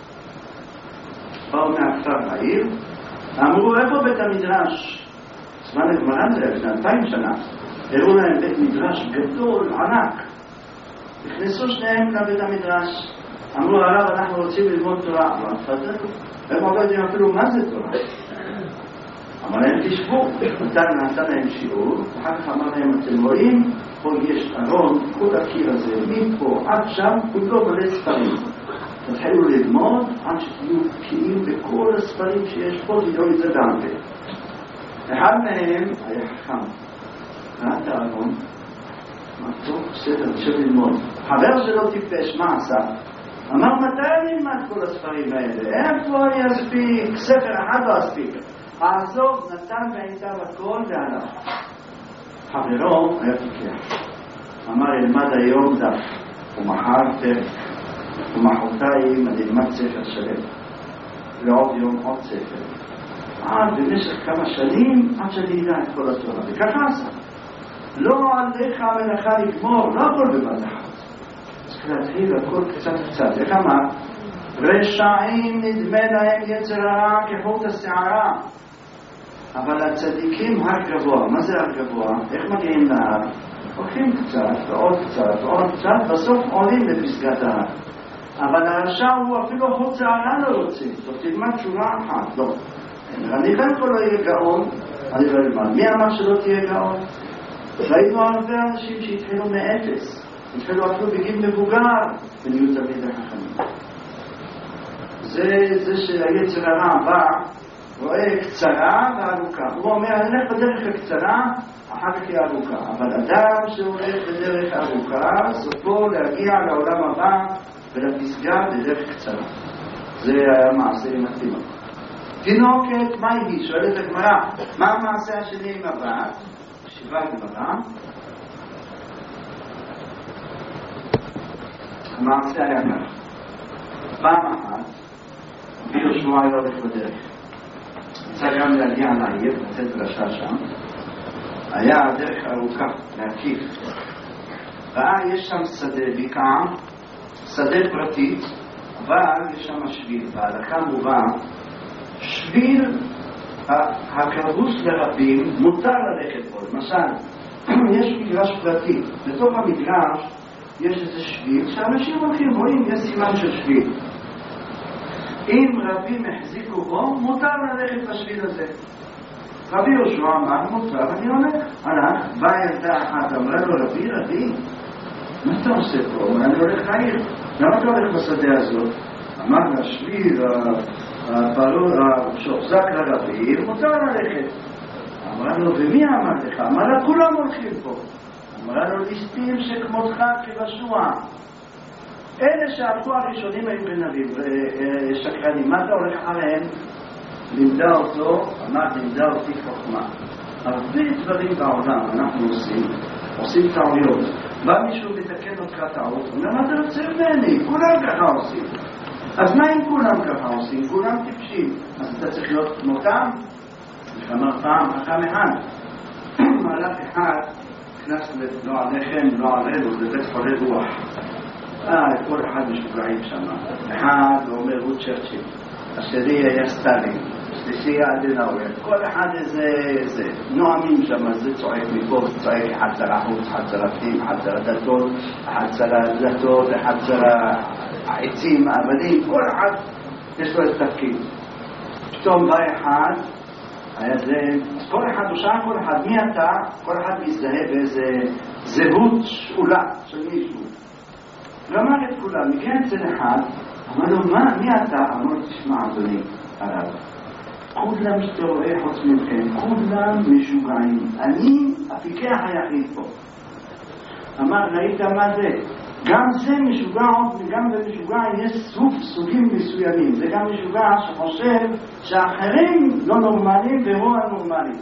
Speaker 1: אמרו, איפה בית המדרש? זמן הגמרא זה לפני 2000 שנה. הראו להם בית מדרש גדול, ענק. נכנסו שניהם לבית המדרש. אמרו, הרב, אנחנו רוצים ללמוד תורה. אבל תפתחו. הם עוד לא יודעים אפילו מה זה תורה. אמר להם, תשבו. נתן להם שיעור. אחר כך אמר להם, אתם רואים, פה יש ארון, כל הקיר הזה, מפה עד שם, כולו מלא ספרים. תתחילו ללמוד עד שתהיו בקיאים בכל הספרים שיש פה, תדעו את זה גם כן. אחד מהם היה חכם. ראה את הארון. מה טוב, בסדר, נשב ללמוד. חבר שלו טיפש, מה עשה? אמר, מתי אני אלמד כל הספרים האלה? איפה אני אספיק? ספר אחד לא אספיק. העזוב נתן בעיטה בכל והלך. חברו היה פיקח. אמר, ילמד היום דף, ומחר פרק, ומחרתיים אני אלמד ספר שלם. לעוד יום עוד ספר. במשך כמה שנים עד שאני ידע את כל התורה. וככה עשה. לא עליך המלאכה לגמור, לא הכל בבת אחת. צריך להתחיל הכל קצת. איך אמר? רשעים נדמה להם יצר הרע כחוט השערה. אבל הצדיקים הר גבוה. מה זה הר גבוה? איך מגיעים להר? הולכים קצת ועוד קצת, בסוף עולים לפסגת ההר. אבל הרשע הוא אפילו חוט שערה לא רוצה. זאת תלמד שורה אחת. לא. אני כאן כל לא יהיה גאון, אני לא אלמד. מי אמר שלא תהיה גאון? ראינו הרבה אנשים שהתחילו מאפס. התחילו אפילו בגיל מבוגר ונהיו תמיד החכמים. זה שהיצר הרע בא, רואה קצרה וארוכה. הוא אומר, אני הולך בדרך הקצרה, אחר כך היא ארוכה. אבל אדם שהולך בדרך ארוכה, סופו להגיע לעולם הבא ולפסגה בדרך קצרה. זה היה מעשה עם התינוק. תינוקת, מה היא? שואלת הגמרא, מה המעשה השני עם הבת? שיבה הגמרא. המעשה היה כך. פעם אחת, רבי יהושע היה הולך בדרך. יצא גם להגיע לעיר, לתת דרשה שם. היה דרך ארוכה, להקיף. ראה, יש שם שדה, בקעה, שדה פרטית, אבל יש שם שביל. בהלכה מובן, שביל הכרבוס לרבים מותר ללכת בו. למשל, יש מגרש פרטי. בתוך המגרש יש איזה שביל שאנשים הולכים, רואים, יש סימן של שביל. אם רבים החזיקו בו, מותר ללכת בשביל הזה. רבי יהושע אמר, מותר, אני הולך. באה ילדה אחת, אמרה לו, רבי, מה אתה עושה פה? אני הולך לעיר. למה אתה הולך בשדה הזאת? אמר לה, שביל, שוחזק לרבים, מותר ללכת. אמרה לו, ומי אמר לך? אמר לה, כולם הולכים פה. אמרה לו, ליסטים שכמותך כבשוע. אלה שהלכו הראשונים היו גנבים ושקרנים. מה אתה הולך עליהם? לימדה אותו, לימדה אותי חוכמה. הרבה דברים בעולם אנחנו עושים טעויות. בא מישהו מתקן אותך טעות, אומר, מה אתה רוצה ממני? כולם ככה עושים. אז מה אם כולם ככה עושים? כולם טיפשים. אז אתה צריך להיות כמותם? אמר פעם, חכם אחד. מהלך אחד, כנס לא עליכם, לא עלינו, לבית חולה רוח. כל אחד משוגעים שם. אחד אומר הוא צ'רצ'יל, השני היה סטלין, שלישי היה אדנאואר, כל אחד איזה נועמים שם, זה צועק מפה, צועק אחד שר החוץ, אחד שר הפנים, אחד שר הדתות, אחד שר הדתות, אחד שר העצים, האבנים, כל אחד יש לו את תפקיד. פתאום בא אחד, היה זה, כל אחד הוא שאל כל אחד, מי אתה? כל אחד מזדהה באיזה זהות שאולה של מישהו. ואמר את כולם, מגיע אצל אחד, אמר לו, מי אתה? אמר, תשמע אדוני הרב, כולם שאתה רואה חוץ מכם, כולם משוגעים, אני הפיקח היחיד פה. אמר, ראית מה זה? גם זה משוגע, וגם במשוגע יש סוגים מסוימים. זה גם משוגע שחושב שאחרים לא נורמליים והוא הנורמלי.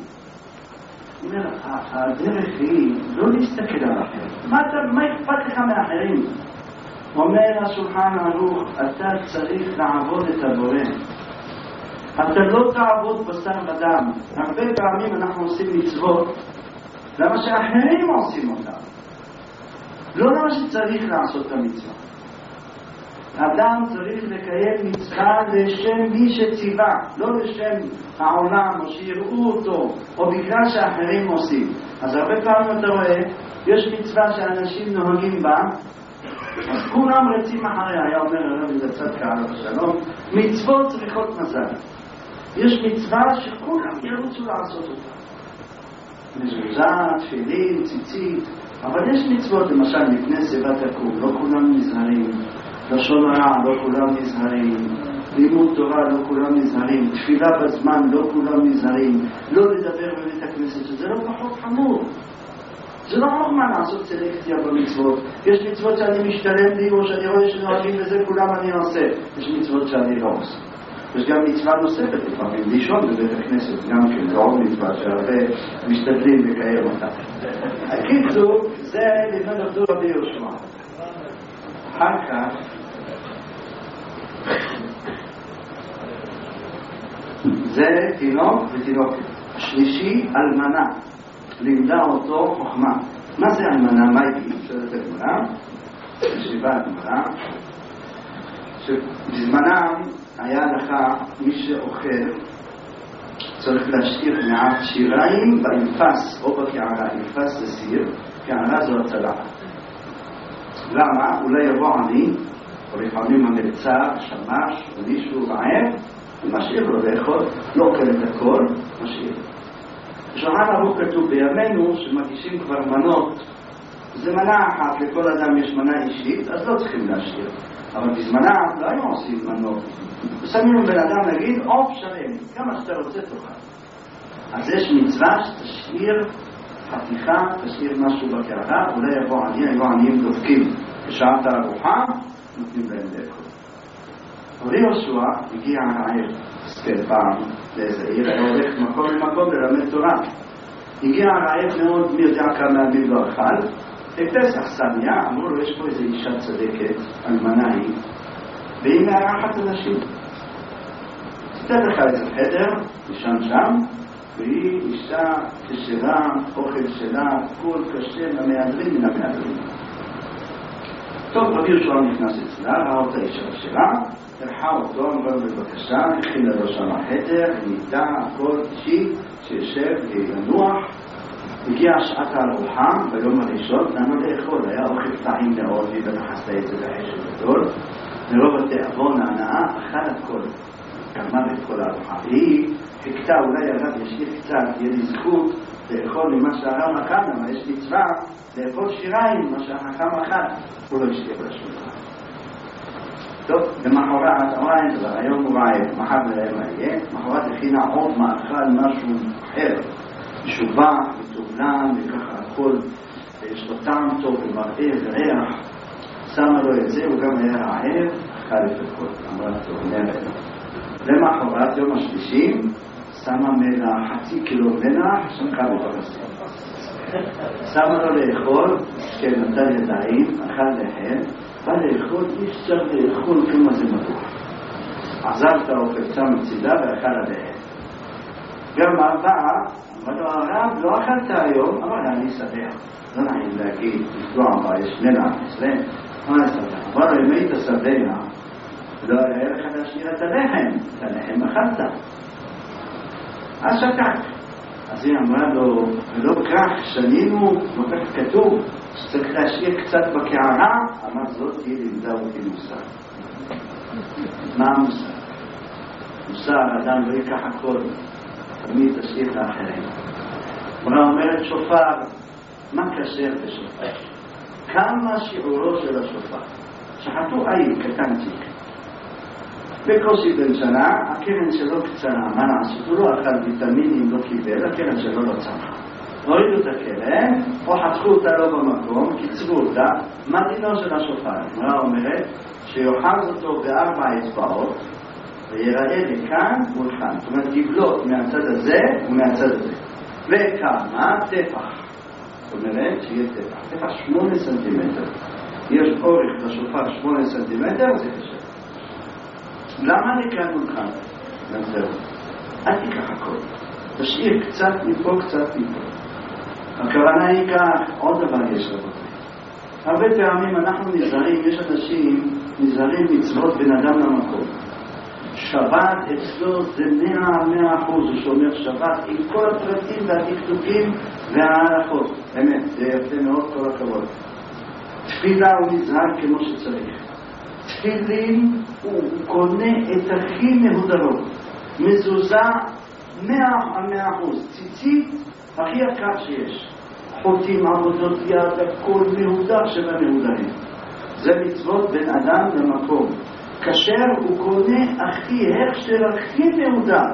Speaker 1: הדרך היא לא להסתכל על אחרים. מה אכפת לך מאחרים? אומר השולחן ערוך, אתה צריך לעבוד את הבורא. אתה לא תעבוד בשר ודם. הרבה פעמים אנחנו עושים מצוות למה שאחרים עושים אותם. לא למה שצריך לעשות את המצווה. אדם צריך לקיים מצווה לשם מי שציווה, לא לשם העולם או שיראו אותו או בגלל שאחרים עושים. אז הרבה פעמים אתה רואה, יש מצווה שאנשים נוהגים בה, אז כולם רצים אחריה. היה אומר הרב לצדקה עליו השלום, מצוות צריכות מזל. יש מצווה שכולם ירוצו לעשות אותה, מזוזה, תפילין, ציצית. אבל יש מצוות, למשל מפני שיבת יקום, לא כולם נזהרים, לשון הרע לא כולם נזהרים, לימוד תורה לא כולם נזהרים, תפילה בזמן לא כולם נזהרים, לא לדבר בבית הכנסת, שזה לא פחות חמור. זה לא חוכמה לעשות סלקציה במצוות. יש מצוות שאני משתלם לי או שאני רואה שנוהגים בזה, כולם אני עושה. יש מצוות שאני לא עושה. יש גם מצווה נוספת, לפעמים לישון בבית הכנסת, גם כן, לא עוד מצווה שהרבה משתדלים לקיים אותה. הקיצור, זה לימד עבדו רבי יהושע. אחר כך, זה תינוק ותינוקת. השלישי, אלמנה. לימדה אותו חוכמה. מה זה אלמנה? מה היא? שואלת הגמרא, ישיבה הגמרא, שבזמנם היה לך מי שאוכל צריך להשאיר מעט שיריים באלפס או בקערה. אלפס זה סיר, קערה זו הצלחת. למה? אולי יבוא עני, או לפעמים המלצר, שמש, או מישהו רעב, ומשאיר לו לאכול, לא אוכל את הכל, משאיר. בשולחן ערוך כתוב בימינו שמגישים כבר מנות, זה מנה אחת, לכל אדם יש מנה אישית, אז לא צריכים להשאיר. אבל בזמנם לא היו עושים מנות. ושמים בן אדם להגיד, עוף שלם, כמה שאתה רוצה תאכל. אז יש מצווה שתשאיר חתיכה, תשאיר משהו בקערה, אולי יבוא עני, היו עניים דופקים. כשעת ארוחה, נותנים להם לאכול. רבי יהושע הגיע רעב, סקל פעם, לאיזה עיר, היה הולך מקום למקום ללמד תורה. הגיע רעב מאוד, מי יודע כמה ימים לא אכל, בפסח סמיה, אמרו לו, יש פה איזו אישה צדקת, אלמנה היא, והיא מארחת אנשים. תתן לך איזה חדר, תישן שם, והיא אישה כשרה, אוכל שלה, כל קשה למהדרין מן המהדרין. טוב, רבי יהושע נכנס אצלה, ראה אותה אישה כשרה, הרחה אותו, אמרה לו בבקשה, הכינה לו שם החדר, מיטה, הכל אישי, שישב וינוח. הגיעה שעת הארוחה ביום הראשון, למה לאכול? היה אוכל טעים מאוד, והיא בטח עשתה את זה בחשב גדול. מרוב התיאבון ההנאה, אכל הכל, גמר את כל הארוחה. והיא חיכתה, אולי הרב ישאיר קצת, יהיה לי זכות לאכול ממה שהרב אכל, אבל יש מצווה לאכול שיריים, מה שהחכם אכל, הוא לא ישתהיה בשולחן. טוב, למחרת, אמרה אין דבר, היום הוא רעב, מחר נראה מה יהיה, מחרת הכינה עוד מאכל משהו אחר, משובח וטובלן וככה הכל, ויש לו טעם טוב ומראה וריח, שמה לו את זה, הוא גם היה רעב, אכל את הכל, אמרה טוב, נראה. למחרת, יום השלישי, שמה מלח, 0.5 קילו מלח, שמחה בפרסים. שמה לו לאכול, כן, נתן ידיים, אכל לחם, בא לאכול, אפשר לאכול כמה זה מתוח. עזב את האוכל, שם מצידה ואכל עליהם. גם הבאה, אמר לו הרב, לא אכלת היום? אמר לה, אני שמח. לא נעים להגיד, לפגוע בה, יש נלע, אצלם. מה שמח? אמר לו, אם היית שמח, לא היה לך להשאיר את הלחם. את הלחם אכלת. אז שתק. אז היא אמרה לו, ולא כך, שנינו, לא כך כתוב, שצריך להשאיר קצת בקערה. אמר, זאת היא לימדה אותי מוסר. מה המוסר? מוסר, אדם לא ייקח הכל, תמיד תשאיר לאחרים. אמרה אומרת שופר, מה קשר בשופר? כמה שיעורו של השופר? שחטו עין קטנצ'יק. בקושי בן שנה, הקרן שלו קצרה, מה לעשות? הוא לא אכל ויטמינים, לא קיבל, הקרן שלו לא צמחה. הורידו את הקרן, או חתכו אותה לא במקום, קיצרו אותה. מה דינו של השופר? אמרה אומרת, שיוחז אותו ב4 אצבעות, ויראה לכאן מולכאן. זאת אומרת, גבלות מהצד הזה ומהצד הזה. וכמה? טפח. זאת אומרת, שיהיה טפח. טפח 8 סנטימטר. יש אורך לשופר 8 סנטימטר, זה קשה. למה לכאן מולכאן? זהו. אל תיקח הכל. תשאיר קצת מפה, קצת מפה. הכוונה היא כך, עוד דבר יש רבותיי. הרבה פעמים אנחנו נזהרים, יש אנשים נזהרים מצוות בין אדם למקום. שבת אצלו זה 100%, הוא שומר שבת עם כל הפרטים והדקדוקים וההלכות. באמת, זה יפה מאוד, כל הכבוד. תפילה הוא נזהר כמו שצריך. תפילין הוא קונה את הכי מהודרות. מזוזה 100%, ציצית הכי יקר שיש. חוטים, עבודות יד, הכל מהודר שבמהודרים. זה מצוות בין אדם למקום. כאשר הוא קונה הכי הכשר הכי מהודר.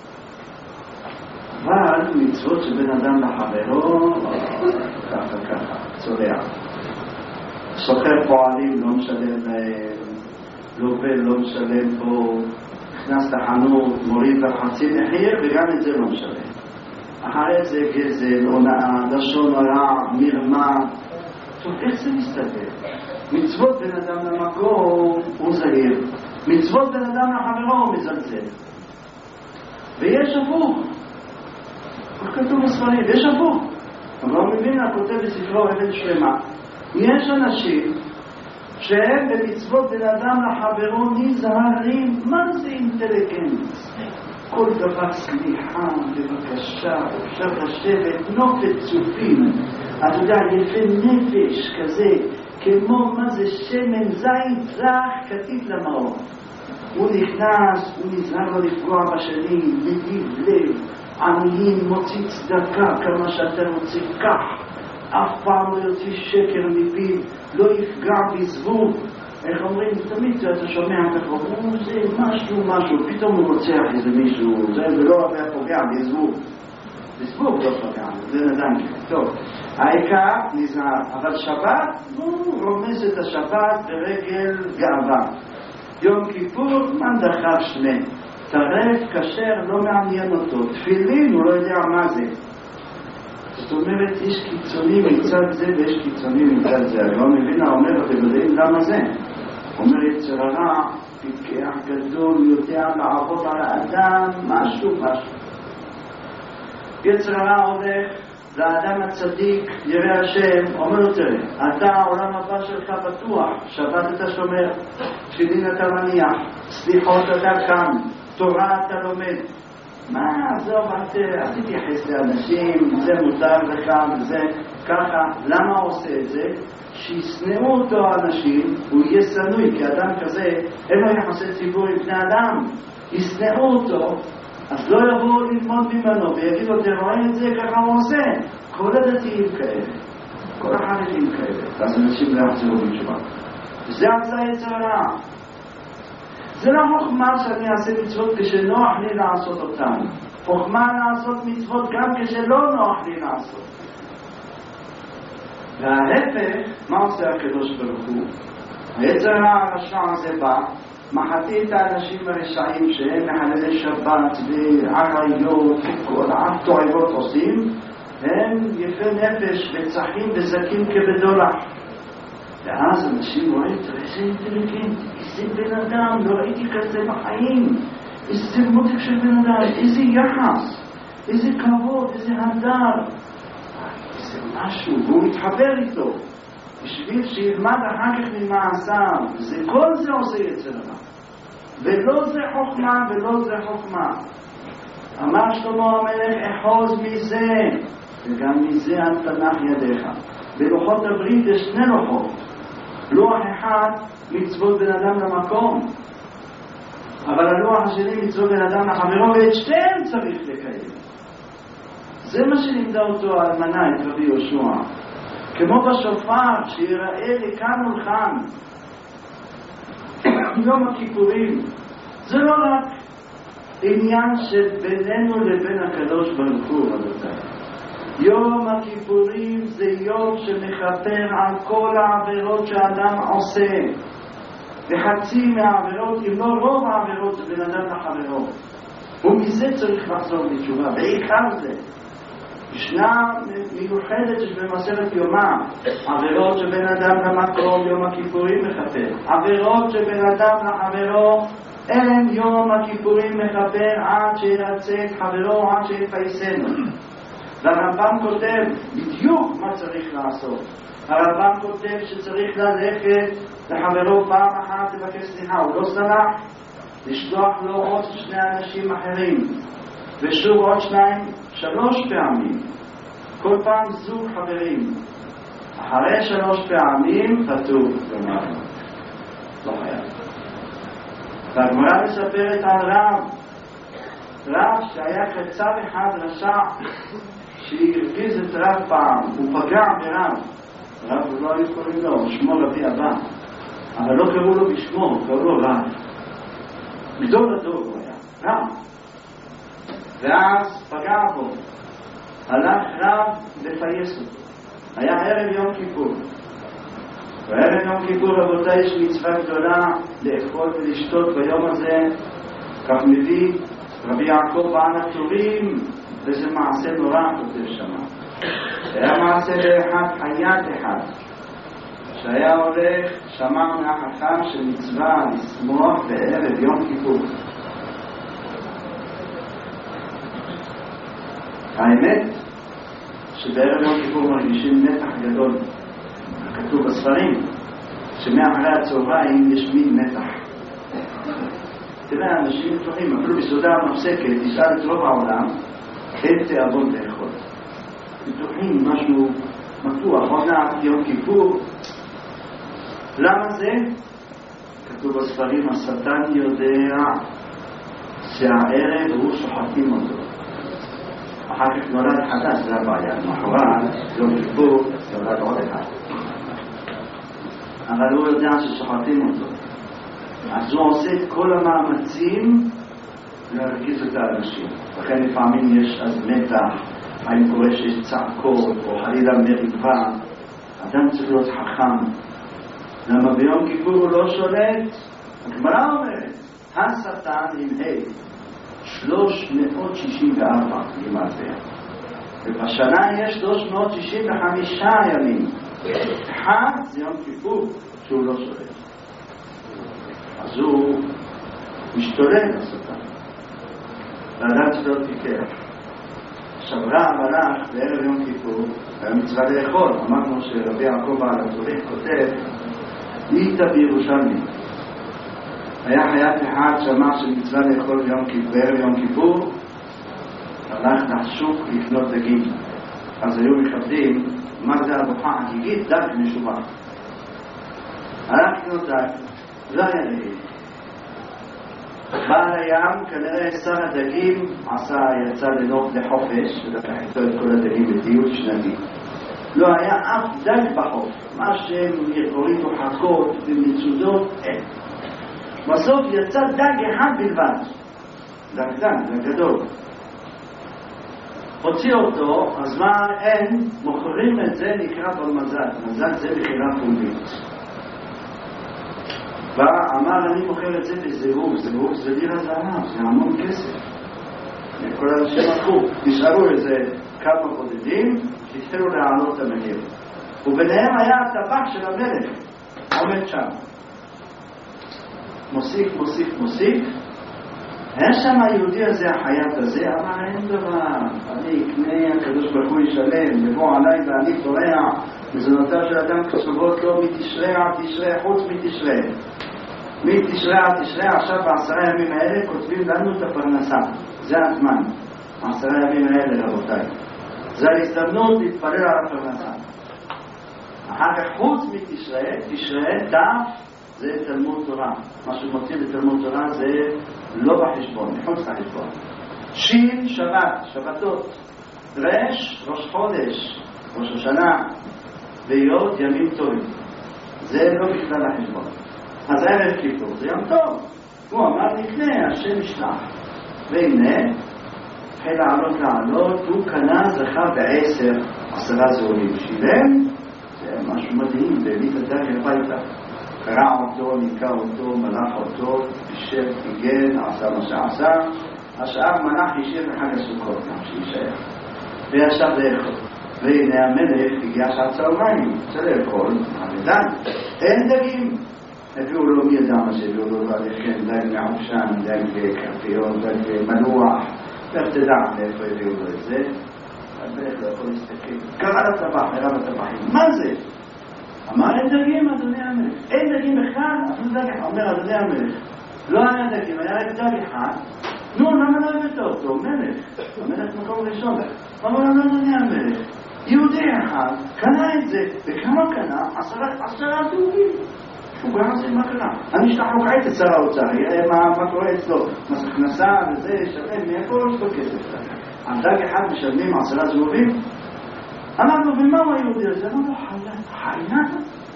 Speaker 1: אבל מצוות שבין אדם לחברו, ככה, צורע. סוחר פועלים לא משלם להם, לובל לא משלם פה, נכנס לחנות, מוריד בחצי מחיר וגם את זה לא משלם. אחרי זה גזל, הונאה, לשון הרע, מרמה. טוב, איך זה מסתדר? מצוות בין אדם למקום הוא זהיר, מצוות בין אדם לחברו הוא מזלזל. ויש הפוך. כך כתוב בספרים, יש הפוך. אבל הוא מבין, הכותב בספרו אבן שלמה. יש אנשים שהם במצוות בין אדם לחברו נזהרים. מה זה אינטליגנט? כל דבר סליחה, בבקשה, אפשר לשבת, נופת צופים, אתה יודע, יפה נפש כזה, כמו מה זה שמן זית רך כתית למאור. הוא נכנס, הוא נזהר לו לפגוע בשני, נדיב לב, עניים מוציא צדקה כמה שאתה רוצה כך, אף פעם לא יוציא שקר מפיו, לא יפגע בזבוב. איך אומרים? תמיד אתה שומע ככה, זה משהו, פתאום הוא רוצח איזה מישהו, זה לא היה פוגע בזבוב. בזבוב לא פוגע, זה נדן ככה. טוב, העיקר נזהר, אבל שבת, הוא רומס את השבת ברגל גאווה. יום כיפור, מן דחר שני. טרף, כשר, לא מעניין אותו. תפילין, הוא לא יודע מה זה. זאת אומרת, יש קיצוני מצד זה ויש קיצוני מצד זה. אני לא מבינה, אומר, אתם יודעים למה זה? אומר, יצר הרע, פיקח גדול, יודע לעבוד על האדם, משהו. יצר הרע הולך, לאדם הצדיק, ירא השם, אומר לו, תראה, אתה העולם הבא שלך בטוח, שבת אתה שומר, תפילין אתה מניח, סליחות אתה קם, תורה אתה לומד. מה, עזוב, אל תתייחס לאנשים, זה מותר לך וזה ככה. למה הוא עושה את זה? שיסנאו אותו האנשים, הוא יהיה סנוי, כי אדם כזה, אין לו יחסי ציבור עם בני אדם, יסנאו אותו, אז לא יבואו ללמוד ממנו ויגיד לו, תראה את זה, ככה הוא עושה. כל הדתיים כאלה, כל החרדים כאלה, אז אנשים לא יחזרו בתשובה. זה עשה יצר הרע. זה לא חוכמה שאני אעשה מצוות כשנוח לי לעשות אותן. חוכמה לעשות מצוות גם כשלא נוח לי לעשות. וההפך, מה עושה הקדוש ברוך הוא? היצר הרשע הזה בא, מחתי את האנשים הרשעים שהם מחללי שבת ועריות וכל התועבות עושים, הם יפה נפש וצחים וזקים כבדולח. ואז אנשים רואים, איזה אינטליגנט, איזה בן אדם, לא ראיתי כזה בחיים, איזה מותק של בן אדם, איזה יחס. איזה כבוד, איזה הדר, איזה משהו, והוא מתחבר איתו בשביל שילמד אחר כך ממעשיו. כל זה עושה יצר הרע, ולא זה חוכמה ולא זה חוכמה. אמר שלמה המלך, אחוז מזה וגם מזה אל תנח ידיך. בלוחות הברית יש שני לוחות, לוח אחד מצוות בן אדם למקום, אבל הלוח השני מצוות בן אדם לחברו, ואת שתיהם צריך לקיים. זה מה שלימדה אותו האלמנה, את רבי יהושע. כמו בשופר שיראה לכאן ולכאן יום הכיפורים, זה לא רק עניין שבינינו לבין הקדוש ברוך הוא, רבותיי. יום הכיפורים זה יום שמכפר על כל העבירות שהאדם עושה, וחצי מהעבירות, אם לא רוב העבירות, זה בין אדם לחברו, ומזה צריך לחזור בתשובה. בעיקר זה ישנה מיוחדת שבמסכת יומא, עבירות שבין אדם למקום יום הכיפורים מכפר, עבירות שבין אדם לחברו אין יום הכיפורים מכפר עד שירצה את חברו, עד שיפייסנו. והרמב"ם כותב בדיוק מה צריך לעשות. הרמב"ם כותב שצריך ללכת לחברו פעם אחת לבקש סליחה, הוא לא סלח, לשלוח לו עוד שני אנשים אחרים, ושוב עוד שניים, 3 פעמים, כל פעם זוג חברים. אחרי 3 פעמים פטור, גמרנו, לא חייב. והגמרא מספרת על רב שהיה קצב אחד רשע שהרגיז את רב פעם, הוא פגע ברב. רב לא היו קוראים לו, שמו רבי אבא, אבל לא קראו לו בשמו, קראו לו רב. גדול הדור הוא היה, רב. ואז פגע בו, הלך רב לפייס אותו. היה ערב יום כיפור. בערב יום כיפור, רבותיי, יש מצווה גדולה לאכול ולשתות ביום הזה. כך מביא רבי יעקב בעל הטורים, וזה מעשה נורא, כותב שמה. היה מעשה לאחד, חייט אחד, שהיה הולך, שמע מהחכם של מצווה לשמוח בערב יום כיפור. האמת שבערב יום כיפור מרגישים מתח גדול. כתוב בספרים שמאחרי הצהריים יש מין מתח. תראה, אנשים טועים, אפילו בסעודה המפסקת, תשאל את רוב העולם, אין תיאבון לאכול. בטוחים משהו מתוח, עונה יום כיפור. למה זה? כתוב בספרים, השטן יודע שהערב הוא שוחטים אותו. אחר כך נולד חדש, זה הבעיה. מאחורי יום כיפור נולד עוד אחד. אבל הוא יודע ששוחטים אותו. אז הוא עושה את כל המאמצים להרגיז את האנשים. לכן לפעמים יש אז מתח, האם קורה שיש צעקות או חלילה מריבה. אדם צריך להיות חכם. למה ביום כיפור הוא לא שולט? הגמרא אומרת, השטן עם 364 גימטריה. ובשנה יש 365 ימים. אחד זה יום כיפור שהוא לא שולט. אז הוא משתולל השטן. ואדם צריך להיות פיקח. עכשיו רב הלך בערב יום כיפור, היה מצווה לאכול. אמרנו שרבי יעקב בעל הטורים כותב, איתה בירושלמי. היה חייט אחד שאמר שמצווה לאכול בערב יום כיפור, הלך לשוק לקנות דגים. אז היו מכבדים, מה זה ארוחה חגיגית? דג משובח. הלך לקנות דג, לא היה דגים. בעל הים, כנראה שר הדגים, יצא לנוף לחופש, ולקח איתו את כל הדגים בטיול שנתי. לא היה אף דג בחוף, מה שהם הורידו חכות ומצודות, אין. בסוף יצא דג אחד בלבד, דג גדול. הוציא אותו, אז מה אין, מוכרים את זה נקרא במזל, מזל זה בחירה פומבית. ואמר אני מוכר את זה בזהוב, זהוב זה דיר הזהב, זה המון כסף. כל אנשים לקחו, נשארו איזה כמה בודדים, שהתחילו להעלות את המחיר. וביניהם היה הטבח של המלך, עומד שם. מוסיף, אין שם היהודי הזה, החייב הזה, אבל אין דבר. אני אקנה, הקדוש ברוך הוא ישלם, יבוא עליי ואני תורע, מזונותיו של אדם קצובות לו מתשרי עד תשרי, חוץ מתשרי. מתשרי עד תשרי, עכשיו ב10 ימים האלה כותבים לנו את הפרנסה. זה הזמן. 10 ימים האלה, רבותיי. זה ההזדמנות להתפלל על הפרנסה. אחר כך חוץ מתשרי, תשרי, דף, זה תלמוד תורה. מה שמוצאים בתלמוד תורה זה לא בחשבון, מחוץ לחשבון. שין, שבת, שבתות. רש, ראש חודש, ראש השנה. ויוד, ימים טובים. זה לא בכלל החשבון. אז ערב כיפור זה יום טוב. הוא אמר נקנה, השם ישלח. והנה, התחיל לעלות, הוא קנה זכה ב10 זהורים. שילם, זה משהו מדהים, והביא את הדרך הביתה. קרע אותו, ניקה אותו, מלך אותו, פישב, פיגן, עשה מה שעשה. השאר מלך ישב בחג הסוכות, גם שישאר. וישב לאכול. והנה המלך הגיע שעת צהריים, רוצה לאכול, עבדן, אין דגים. הביאו לו מי ידע מה שהביאו לו להלכם, דג מעופשן, דג קרפיון, דג מלוח. איך תדע לאיפה הביאו לו את זה? המלך לא יכול להסתכל. קרא לטבח, נראה בטבחים, מה זה? אמר אין דגים, אדוני המלך. אין דגים אחד, אפילו דג אחד. אומר אדוני המלך, לא היה דגים, היה רק דג אחד. נו, למה לא הבאת אותו? מלך. המלך מקום ראשון. אמר לו, אדוני המלך, יהודי אחד קנה את זה. וכמה קנה? 10 זהובים. הוא גם עושה מה קנה. אני אשלח לו כעת את שר האוצר, יראה מה קורה אצלו. מס הכנסה וזה, שלם, מאיפה לא עשו כסף. על דג אחד משלמים 10 זהובים. אמרנו, ומה הוא היהודי הזה? אמרנו, חיינה?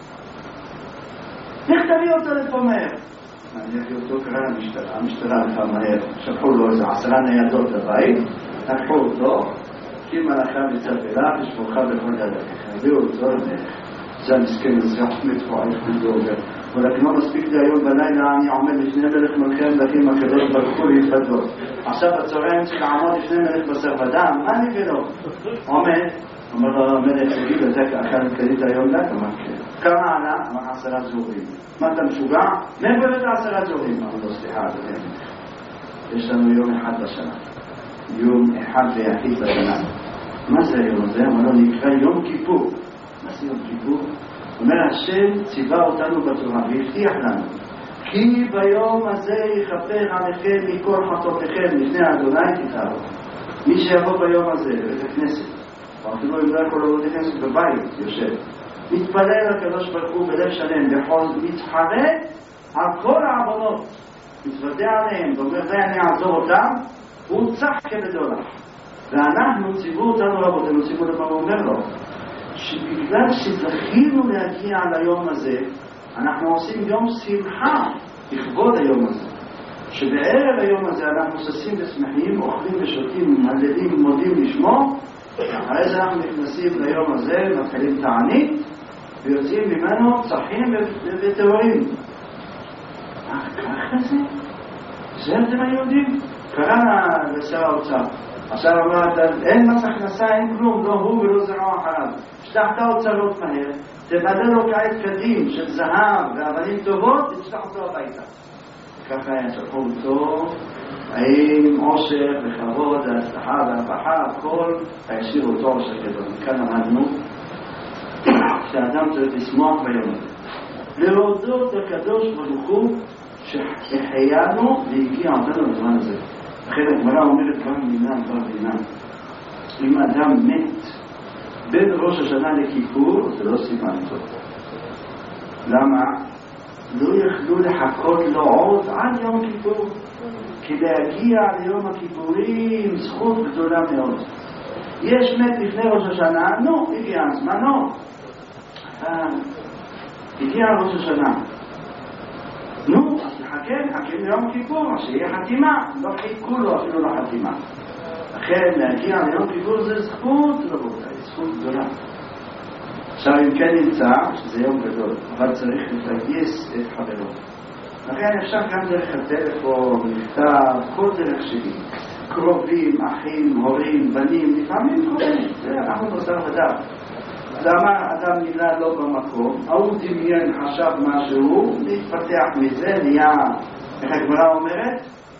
Speaker 1: איך תביא אותו לפה מהר? אני אביא אותו, קרא המשטרה לפה מהר. שלחו לו איזה 10 ניידות לבית, לקחו אותו, קים הלכה וצרפלה, ושפורך בכל דרך. הביאו אותו למלך. זה המסכן, זה החמית פה, איך כולו עובר. ולכן לא מספיק לי היום בלילה, אני עומד לפני מלך מלכי המלכים הקדוש ברוך הוא להתוודות. עכשיו בצהריים צריך לעמוד לפני מלך בשר ודם, מה אני ולא? עומד, אומר לו המלך, תגיד לזה, אחר קדית היום דק, אמר כן. כמה עלה? אמר 10 זהובים. מה אתה משוגע? מאיפה הבאת 10 זהובים? אמר לו, סליחה, אדוני המלך. יש לנו יום אחד בשנה. יום אחד ויחיד בשנה. מה זה היום הזה? אמר לו, נקרא יום כיפור. מה זה יום כיפור? אומר השם ציווה אותנו בתורה והבטיח לנו כי ביום הזה יכפר עליכם מכל חטאותיכם לפני אדוני תתארו. מי שיבוא ביום הזה בבית הכנסת או אפילו אם לא יכול לבוא בבית הכנסת בבית יושב מתפלל לקדוש ברוך הוא בלב שלם מתחרט על כל העוונות מתוודע עליהם ואומר זה אני אעזור אותם הוא צח כבדולח ואנחנו ציוו אותנו רבותינו ציוו למה הוא אומר לו שבגלל שזכינו להגיע ליום הזה, אנחנו עושים יום שמחה לכבוד היום הזה. שבערב היום הזה אנחנו ששים ושמחים, אוכלים ושותים, מהללים, מודים לשמו, אחרי זה אנחנו נכנסים ליום הזה, מתחילים תענית, ויוצאים ממנו צחים וטהורים. ככה זה? זה אתם היהודים? קרא לשר האוצר. עכשיו אמרת, אין מס הכנסה, אין כלום, לא הוא ולא זרעו אחריו. שתחת האוצרות מהר, תבדל לו כעת קדים של זהב ואבנים טובות, תשלח אותו הביתה. ככה היה שלחו אותו, עם עושר וכבוד, ההצלחה והרווחה, הכל, והשאירו אותו עושר גדול. מכאן למדנו שאדם צריך לשמוח ביום הזה. להודות לקדוש ברוך הוא שהחיינו והגיע אותנו בזמן הזה. לכן הגמרא אומרת כבר מינה. אם אדם מת בין ראש השנה לכיפור, זה לא סימן טוב. למה? לא יכלו לחכות לו עוד עד יום כיפור. כי להגיע ליום הכיפורים זכות גדולה מאוד. יש מת לפני ראש השנה, הגיע זמנו. הגיע ראש השנה. אז נחכה ליום כיפור, שיהיה חתימה. לא חיכו לו אפילו לחתימה. לכן להגיע ליום כיפור זה זכות, זכות גדולה. עכשיו אם כן נמצא שזה יום גדול, אבל צריך לתגייס את חברו. לכן אפשר גם דרך הטלפון, מכתב, כל דרך שלי. קרובים, אחים, הורים, בנים, לפעמים קרובים. זה אנחנו בשר ודם. אמר אדם מילה לא במקום, הוא דמיין חשב משהו, להתפתח מזה, נהיה, איך הגמרא אומרת?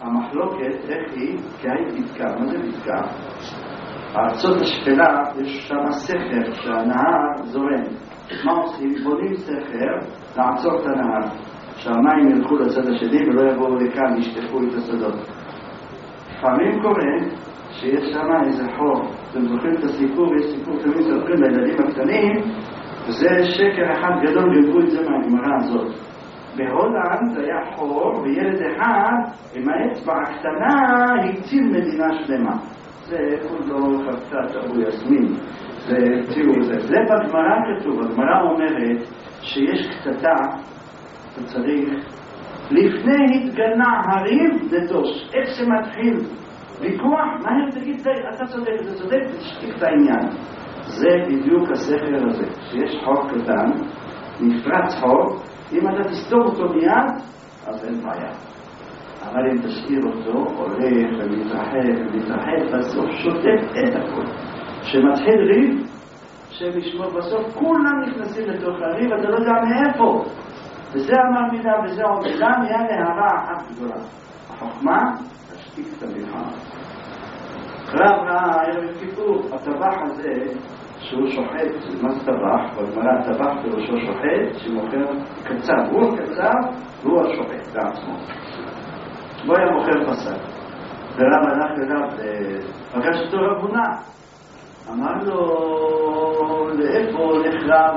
Speaker 1: המחלוקת, איך היא? כי היית בדקה. מה זה בדקה? בארצות השפלה יש שם סכר שהנהר זורם. מה עושים? בונים סכר לעצור את הנהר, שהמים ילכו לצד השני ולא יבואו לכאן, ישטפו את השדות. לפעמים קורה שיש שם איזה חור. אתם זוכרים את הסיפור? יש סיפור תמיד זוכרים לילדים הקטנים, וזה שקר אחד גדול, גנבו את זה מהגמרא הזאת. בהולנד היה חור, וילד אחד עם האצבע הקטנה הציל מדינה שלמה. זה כולו חפצת אבו יסמין. תראו, זה בגמרא כתוב. הגמרא אומרת שיש קטטה, אתה צריך לפני התגנה הריב לדוש. איך שמתחיל ויכוח, מהר תגיד, אתה צודק, אתה צודק, תשתיק את העניין. זה בדיוק הסכר הזה. שיש חור קטן, נפרץ חור, אם אתה תסתור אותו מיד, אז אין בעיה. אבל אם תשאיר אותו, הולך ומתרחב, בסוף שוטף את הכל. כשמתחיל ריב, שבשמור בסוף, כולם נכנסים לתוך הריב, אתה לא יודע מאיפה. וזה אמר מידה, וזה עוד מידה, מיד להרע אחת גדולה. החוכמה, תשתיק את המלחמה. קרב ראה, ערב כיפור, הטבח הזה, שהוא שוחט, מה זה טבח? בגמרא טבח בראשו שוחט, שמוכר קצב. הוא הקצב, והוא השוחט בעצמו. בו היה מוכר פסק. ורב הלך אליו, פגש אותו רב הונא. אמר לו, לאיפה הולך רב?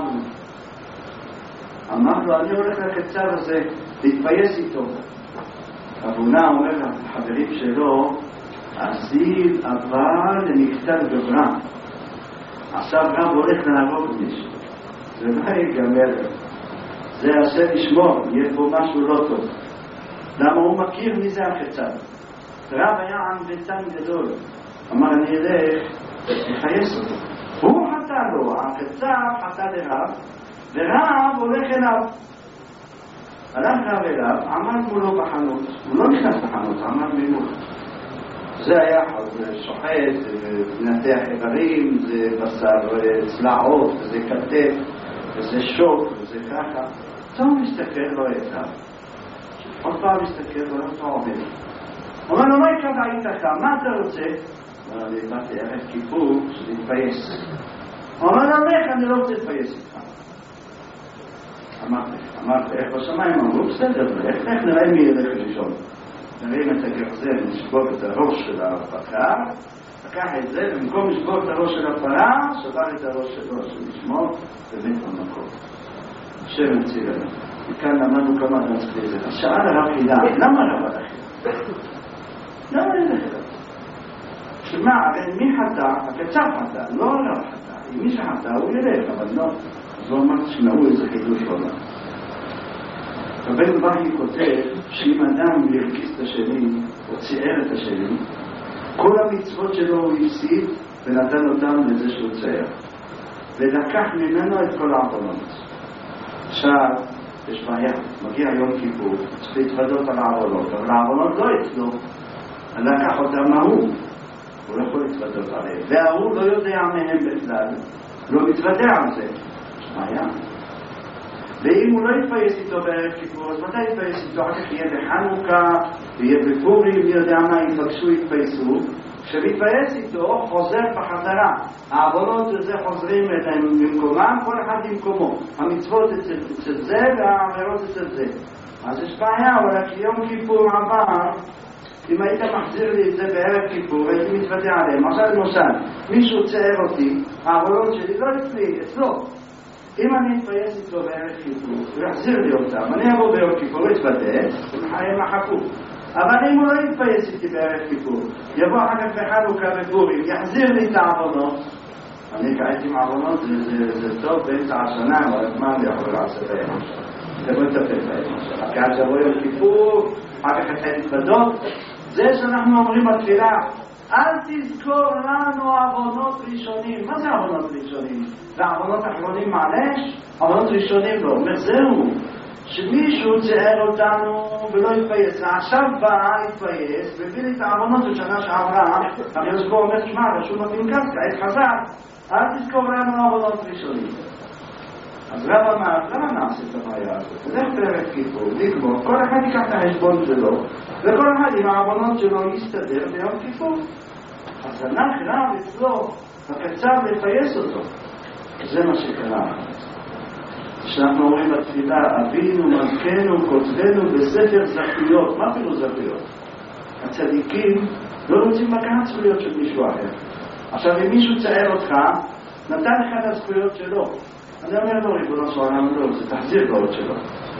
Speaker 1: אמר לו, אני הולך לקצב הזה, להתפייס איתו. רב הונא אומר לחברים שלו, אסיל אבל למכתב גברם. עכשיו רב הולך להרוג מישהו. זה לא ייגמר. זה השם ישמור, יהיה פה משהו לא טוב. למה הוא מכיר מי זה החצב? רב היה ענוותן גדול. אמר אני אלך לחייס אותו. הוא חטא לו, החצב חטא לרב, ורב הולך אליו. הלך רב אליו, עמד מולו בחנות. הוא לא נכנס לחנות, עמד ממול. זה היה שוחט, מנתח איברים, זה בשר צלעות, וזה כתף, וזה שוק, וזה ככה. אז הוא מסתכל, לא יצא. עוד פעם מסתכל, לא אתה עובד. אומר לו, מה היית כאן? מה אתה רוצה? אמר לי, באתי ערב כיפור, להתפייס. אומר לו, אני לא רוצה להתפייס איתך. אמרתי, איך בשמיים? אמרו, בסדר, איך נראה מי ילך ראשון? נראים את הגרזל, נשבור את הראש של הפרה, לקח את זה, במקום לשבור את הראש של הפרה, שבר את הראש שלו, שנשמור, באמת במקום. השם הציל לנו. וכאן למדנו כמה אדם צריך לזה. שאל הרב חידה, למה רב הלכת? למה הלכת? שמה, הרי מי חטא? הקצב חטא, לא הרב חטא. אם מי שחטא הוא ילך, אבל לא. אז לא אמרת שמעו איזה חידוש עולם. רבנו בכי כותב שאם אדם ירגיס את השני או ציער את השני, כל המצוות שלו הוא הפסיד ונתן אותם לזה שהוא ציער, ולקח ממנו את כל העוונות. עכשיו יש בעיה, מגיע יום כיפור, צריך להתוודות על העוונות, אבל העוונות לא אצלו, לקח אותם מההוא, הוא לא יכול להתוודות עליהם, וההוא לא יודע מהם בכלל, לא מתוודע על זה. יש בעיה. ואם הוא לא יתפייס איתו בערב כיפור, אז מתי יתפייס איתו? אחר כך יהיה בחנוכה, ויהיה בפורים, מי יודע מה, יתפגשו, יתפייסו. כשמתפייס איתו, חוזר בחזרה. העוונות וזה חוזרים במקומם, כל אחד במקומו. המצוות אצל זה והעבירות אצל זה. אז יש בעיה, אבל כשיום כיפור עבר, אם היית מחזיר לי את זה בערב כיפור, הייתי מתוודע עליהם. עכשיו למשל, מישהו צייר אותי, העוונות שלי לא אצלי, אצלו. אם אני אתפייס איתו בערב כיפור, הוא יחזיר לי אותם, אני אבוא בערב כיפור, יתוודע, הם מחכו. אבל אם הוא לא יתפייס איתי בערב כיפור, יבוא אחר כך בחנוכה בפורים, יחזיר לי את העוונות. אני קראתי עם העוונות, זה טוב באמצע השנה, אבל מה אני יכול לעשות בהם? זה לא יטפל בהם. כי עד שבוא יום כיפור, אחר כך אתה יתוודות. זה שאנחנו אומרים בתפילה, אל תזכור לנו עוונות ראשונים. מה זה עוונות ראשונים? זה עוונות אחרונים מעלש? עוונות ראשונים לא. אומר זהו, שמישהו ציער אותנו ולא יתפייס. עכשיו בא להתפייס והביא לי את העוונות בשנה שעברה. אני אזכור אומר, שמע, רשום בפנקס, כעת חזק, אל תזכור לנו עוונות ראשונים. אז למה נעשה את הבעיה הזאת? נלך פרק כיפור, לגמור, כל אחד ייקח את החשבון שלו, וכל אחד עם העוונות שלו יסתדר ביום כיפור. אז אנחנו אצלו, בקצר לפייס אותו. זה מה שקרה. כשאנחנו אומרים בתפילה, אבינו, מלכנו, כותבנו בספר זכויות. מה פירוש זכויות? הצדיקים לא רוצים לקחת זכויות של מישהו אחר. עכשיו, אם מישהו צער אותך, נתן לך את הזכויות שלו. אני אומר לו, ריבונו של עולם, לא רוצה, תחזיר לו את שלו.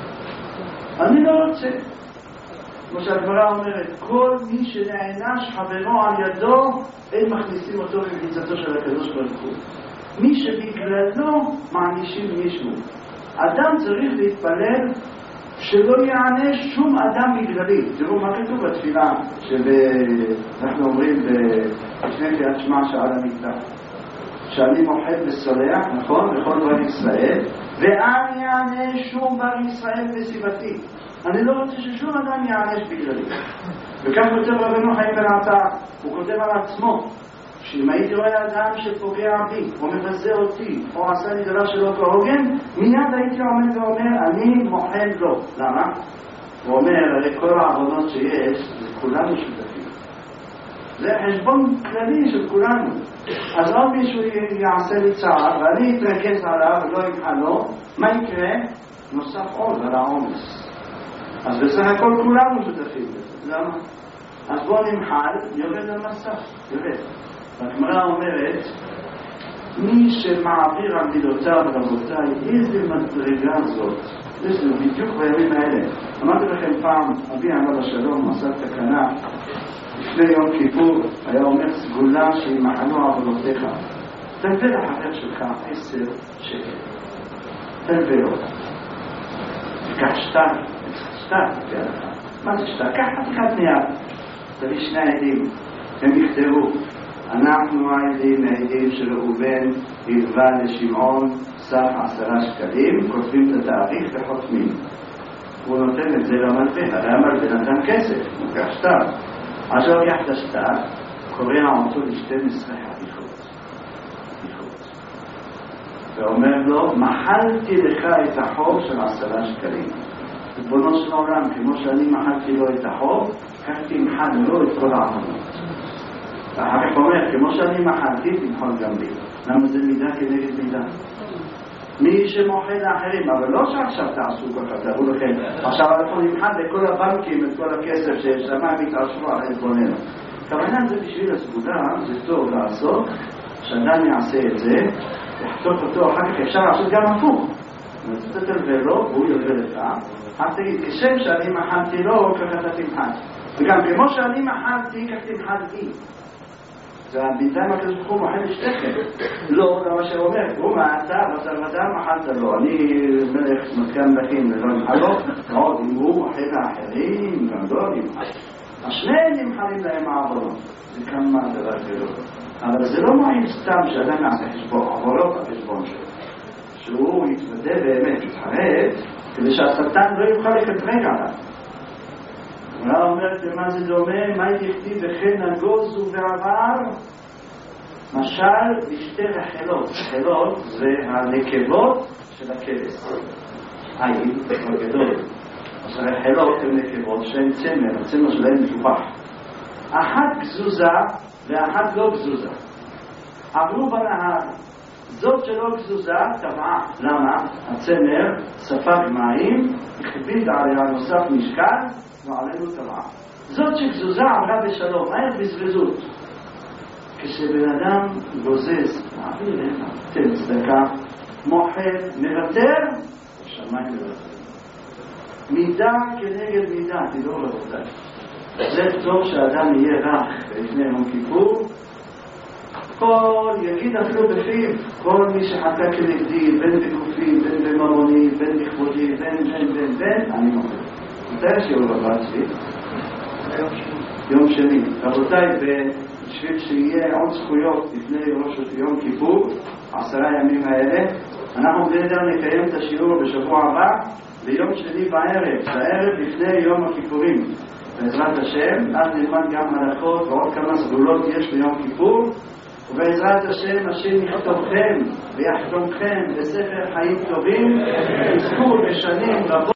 Speaker 1: אני לא רוצה. כמו שהגמרא אומרת, כל מי שנענש חברו על ידו, אין מכניסים אותו במחיצתו של הקדוש ברוך הוא. מי שבגללו מענישים מישהו. אדם צריך להתפלל שלא יענש שום אדם בגללי. תראו מה כתוב בתפילה שאנחנו אומרים לפני קריאת שמע שעל המקדש. שאני מוחד וסולח, נכון? לכל בר ישראל, ואל יענש שום בר ישראל בסביבתי. אני לא רוצה ששום אדם יענש בגללי. וכך כותב רבנו חיים בן עטר, הוא כותב על עצמו, שאם הייתי רואה אדם שפוגע בי, או מבזה אותי, או עשה לי דבר שלא כהוגן, מיד הייתי עומד ואומר, אני מוחד לו. למה? הוא אומר, הרי כל העבודות שיש, זה כולנו שותפים. זה חשבון כללי של כולנו. אז עוד מישהו יעשה לי צער, ואני אתרכז עליו ולא ימחל לו, מה יקרה? נוסף עוד על העומס. אז בסך הכל כולנו שותפים בזה. למה? אז בוא נמחל, יורד על מסך, יורד. הגמרא אומרת, מי שמעביר על מילותיו, רבותיי, איזה מדרגה זאת. זה בדיוק בימים האלה. אמרתי לכם פעם, אבי עליו השלום עשה תקנה, לפני יום כיפור היה אומר סגולה שימחנו עבודותיך. תנווה לחבר שלך 10 שקל. תנווה אותה. תיקח שטר, מה זה שטר? קח חתיכת נייר. תביא 2 עדים, הם יכתבו. אנחנו העדים של ראובן הלווה לשמעון סך 10 שקלים, כותבים את התאריך וחותמים. הוא נותן את זה למלווה, הרי המלווה נתן כסף, הוא קח שטר. עכשיו יחד השטר, קורא אותו ל12 חתיכות. ואומר לו, מחלתי לך את החוב של 10 שקלים. ריבונו של עולם, כמו שאני מחלתי לו את החוב, כך תמחל לו את כל העוונות. ואחר כך אומר, כמו שאני מחלתי, תמחל גם לי. למה זה מידה כנגד מידה? מי שמוחל לאחרים, אבל לא שעכשיו תעשו ככה, תראו לכם. עכשיו אנחנו נמחל לכל הבנקים את כל הכסף ששמיים יתעשרו על חשבוננו. כמובן זה בשביל הסגולה, זה טוב לעשות, שאדם יעשה את זה, יחתוך אותו, אחר כך אפשר לעשות גם הפוך. אתה תלווה לו, והוא ילווה לך, אז תגיד, כשם שאני מחלתי לו, ככה אתה תמחל. וגם כמו שאני מחלתי, כך תמחל לי. ובינתיים הקדוש ברוך הוא מוחל לשתיכם. לא, זה מה שאומר, הוא מעתה, בשר ודם מחלת לו. אני מלך מתקן לכם, ולא נמחל לו, עוד אם הוא מוחל לאחרים, גם לא נמחל. השניהם נמחלים להם העבודות. זה כמה דבר גדול. אבל זה לא מועיל סתם שאדם יעשה חשבון, עבודות החשבון שלו. שהוא יתוודא באמת, יתחרט, כדי שהשטן לא יוכל לקטרג עליו. הוא אומרת למה זה דומה, מה תכתיב וכן נגוז ובעבר? משל בשתי רחלות. רחלות זה הנקבות של הכבש. העיל, הגדול. אז הרחלות הן נקבות שהן צמר, הצמר שלהן משופח. אחת גזוזה ואחת לא גזוזה. עברו בנהר. זאת שלא גזוזה טבעה. למה? הצמר ספג מים, הכביד עליה נוסף משקל, ועלינו טבעה. זאת שגזוזה עברה בשלום, מהר בזבזות. כשבן אדם גוזז, מעביר לך, תן צדקה, מוחל, מוותר, שמיים מוותר. מידה כנגד מידה, תדעו רבותיי. זה טוב שהאדם יהיה רך לפני יום כיפור, יגיד אפילו בפיו, כל מי שחטא כנגדי, בין בגופי, בין בממוני, בין בכבודי, בין, אני מוחל. מתי השיעור הבא שלי? יום שני. רבותיי, בשביל שיהיה עוד זכויות לפני ראש יום כיפור, 10 ימים האלה, אנחנו בדרך נקיים את השיעור בשבוע הבא, ביום שני בערב לפני יום הכיפורים. בעזרת השם, אז נלמד גם הלכות ועוד כמה סגולות יש ביום כיפור, ובעזרת השם, השם יכתובכם ויחתומכם בספר חיים טובים, תזכו בשנים רבות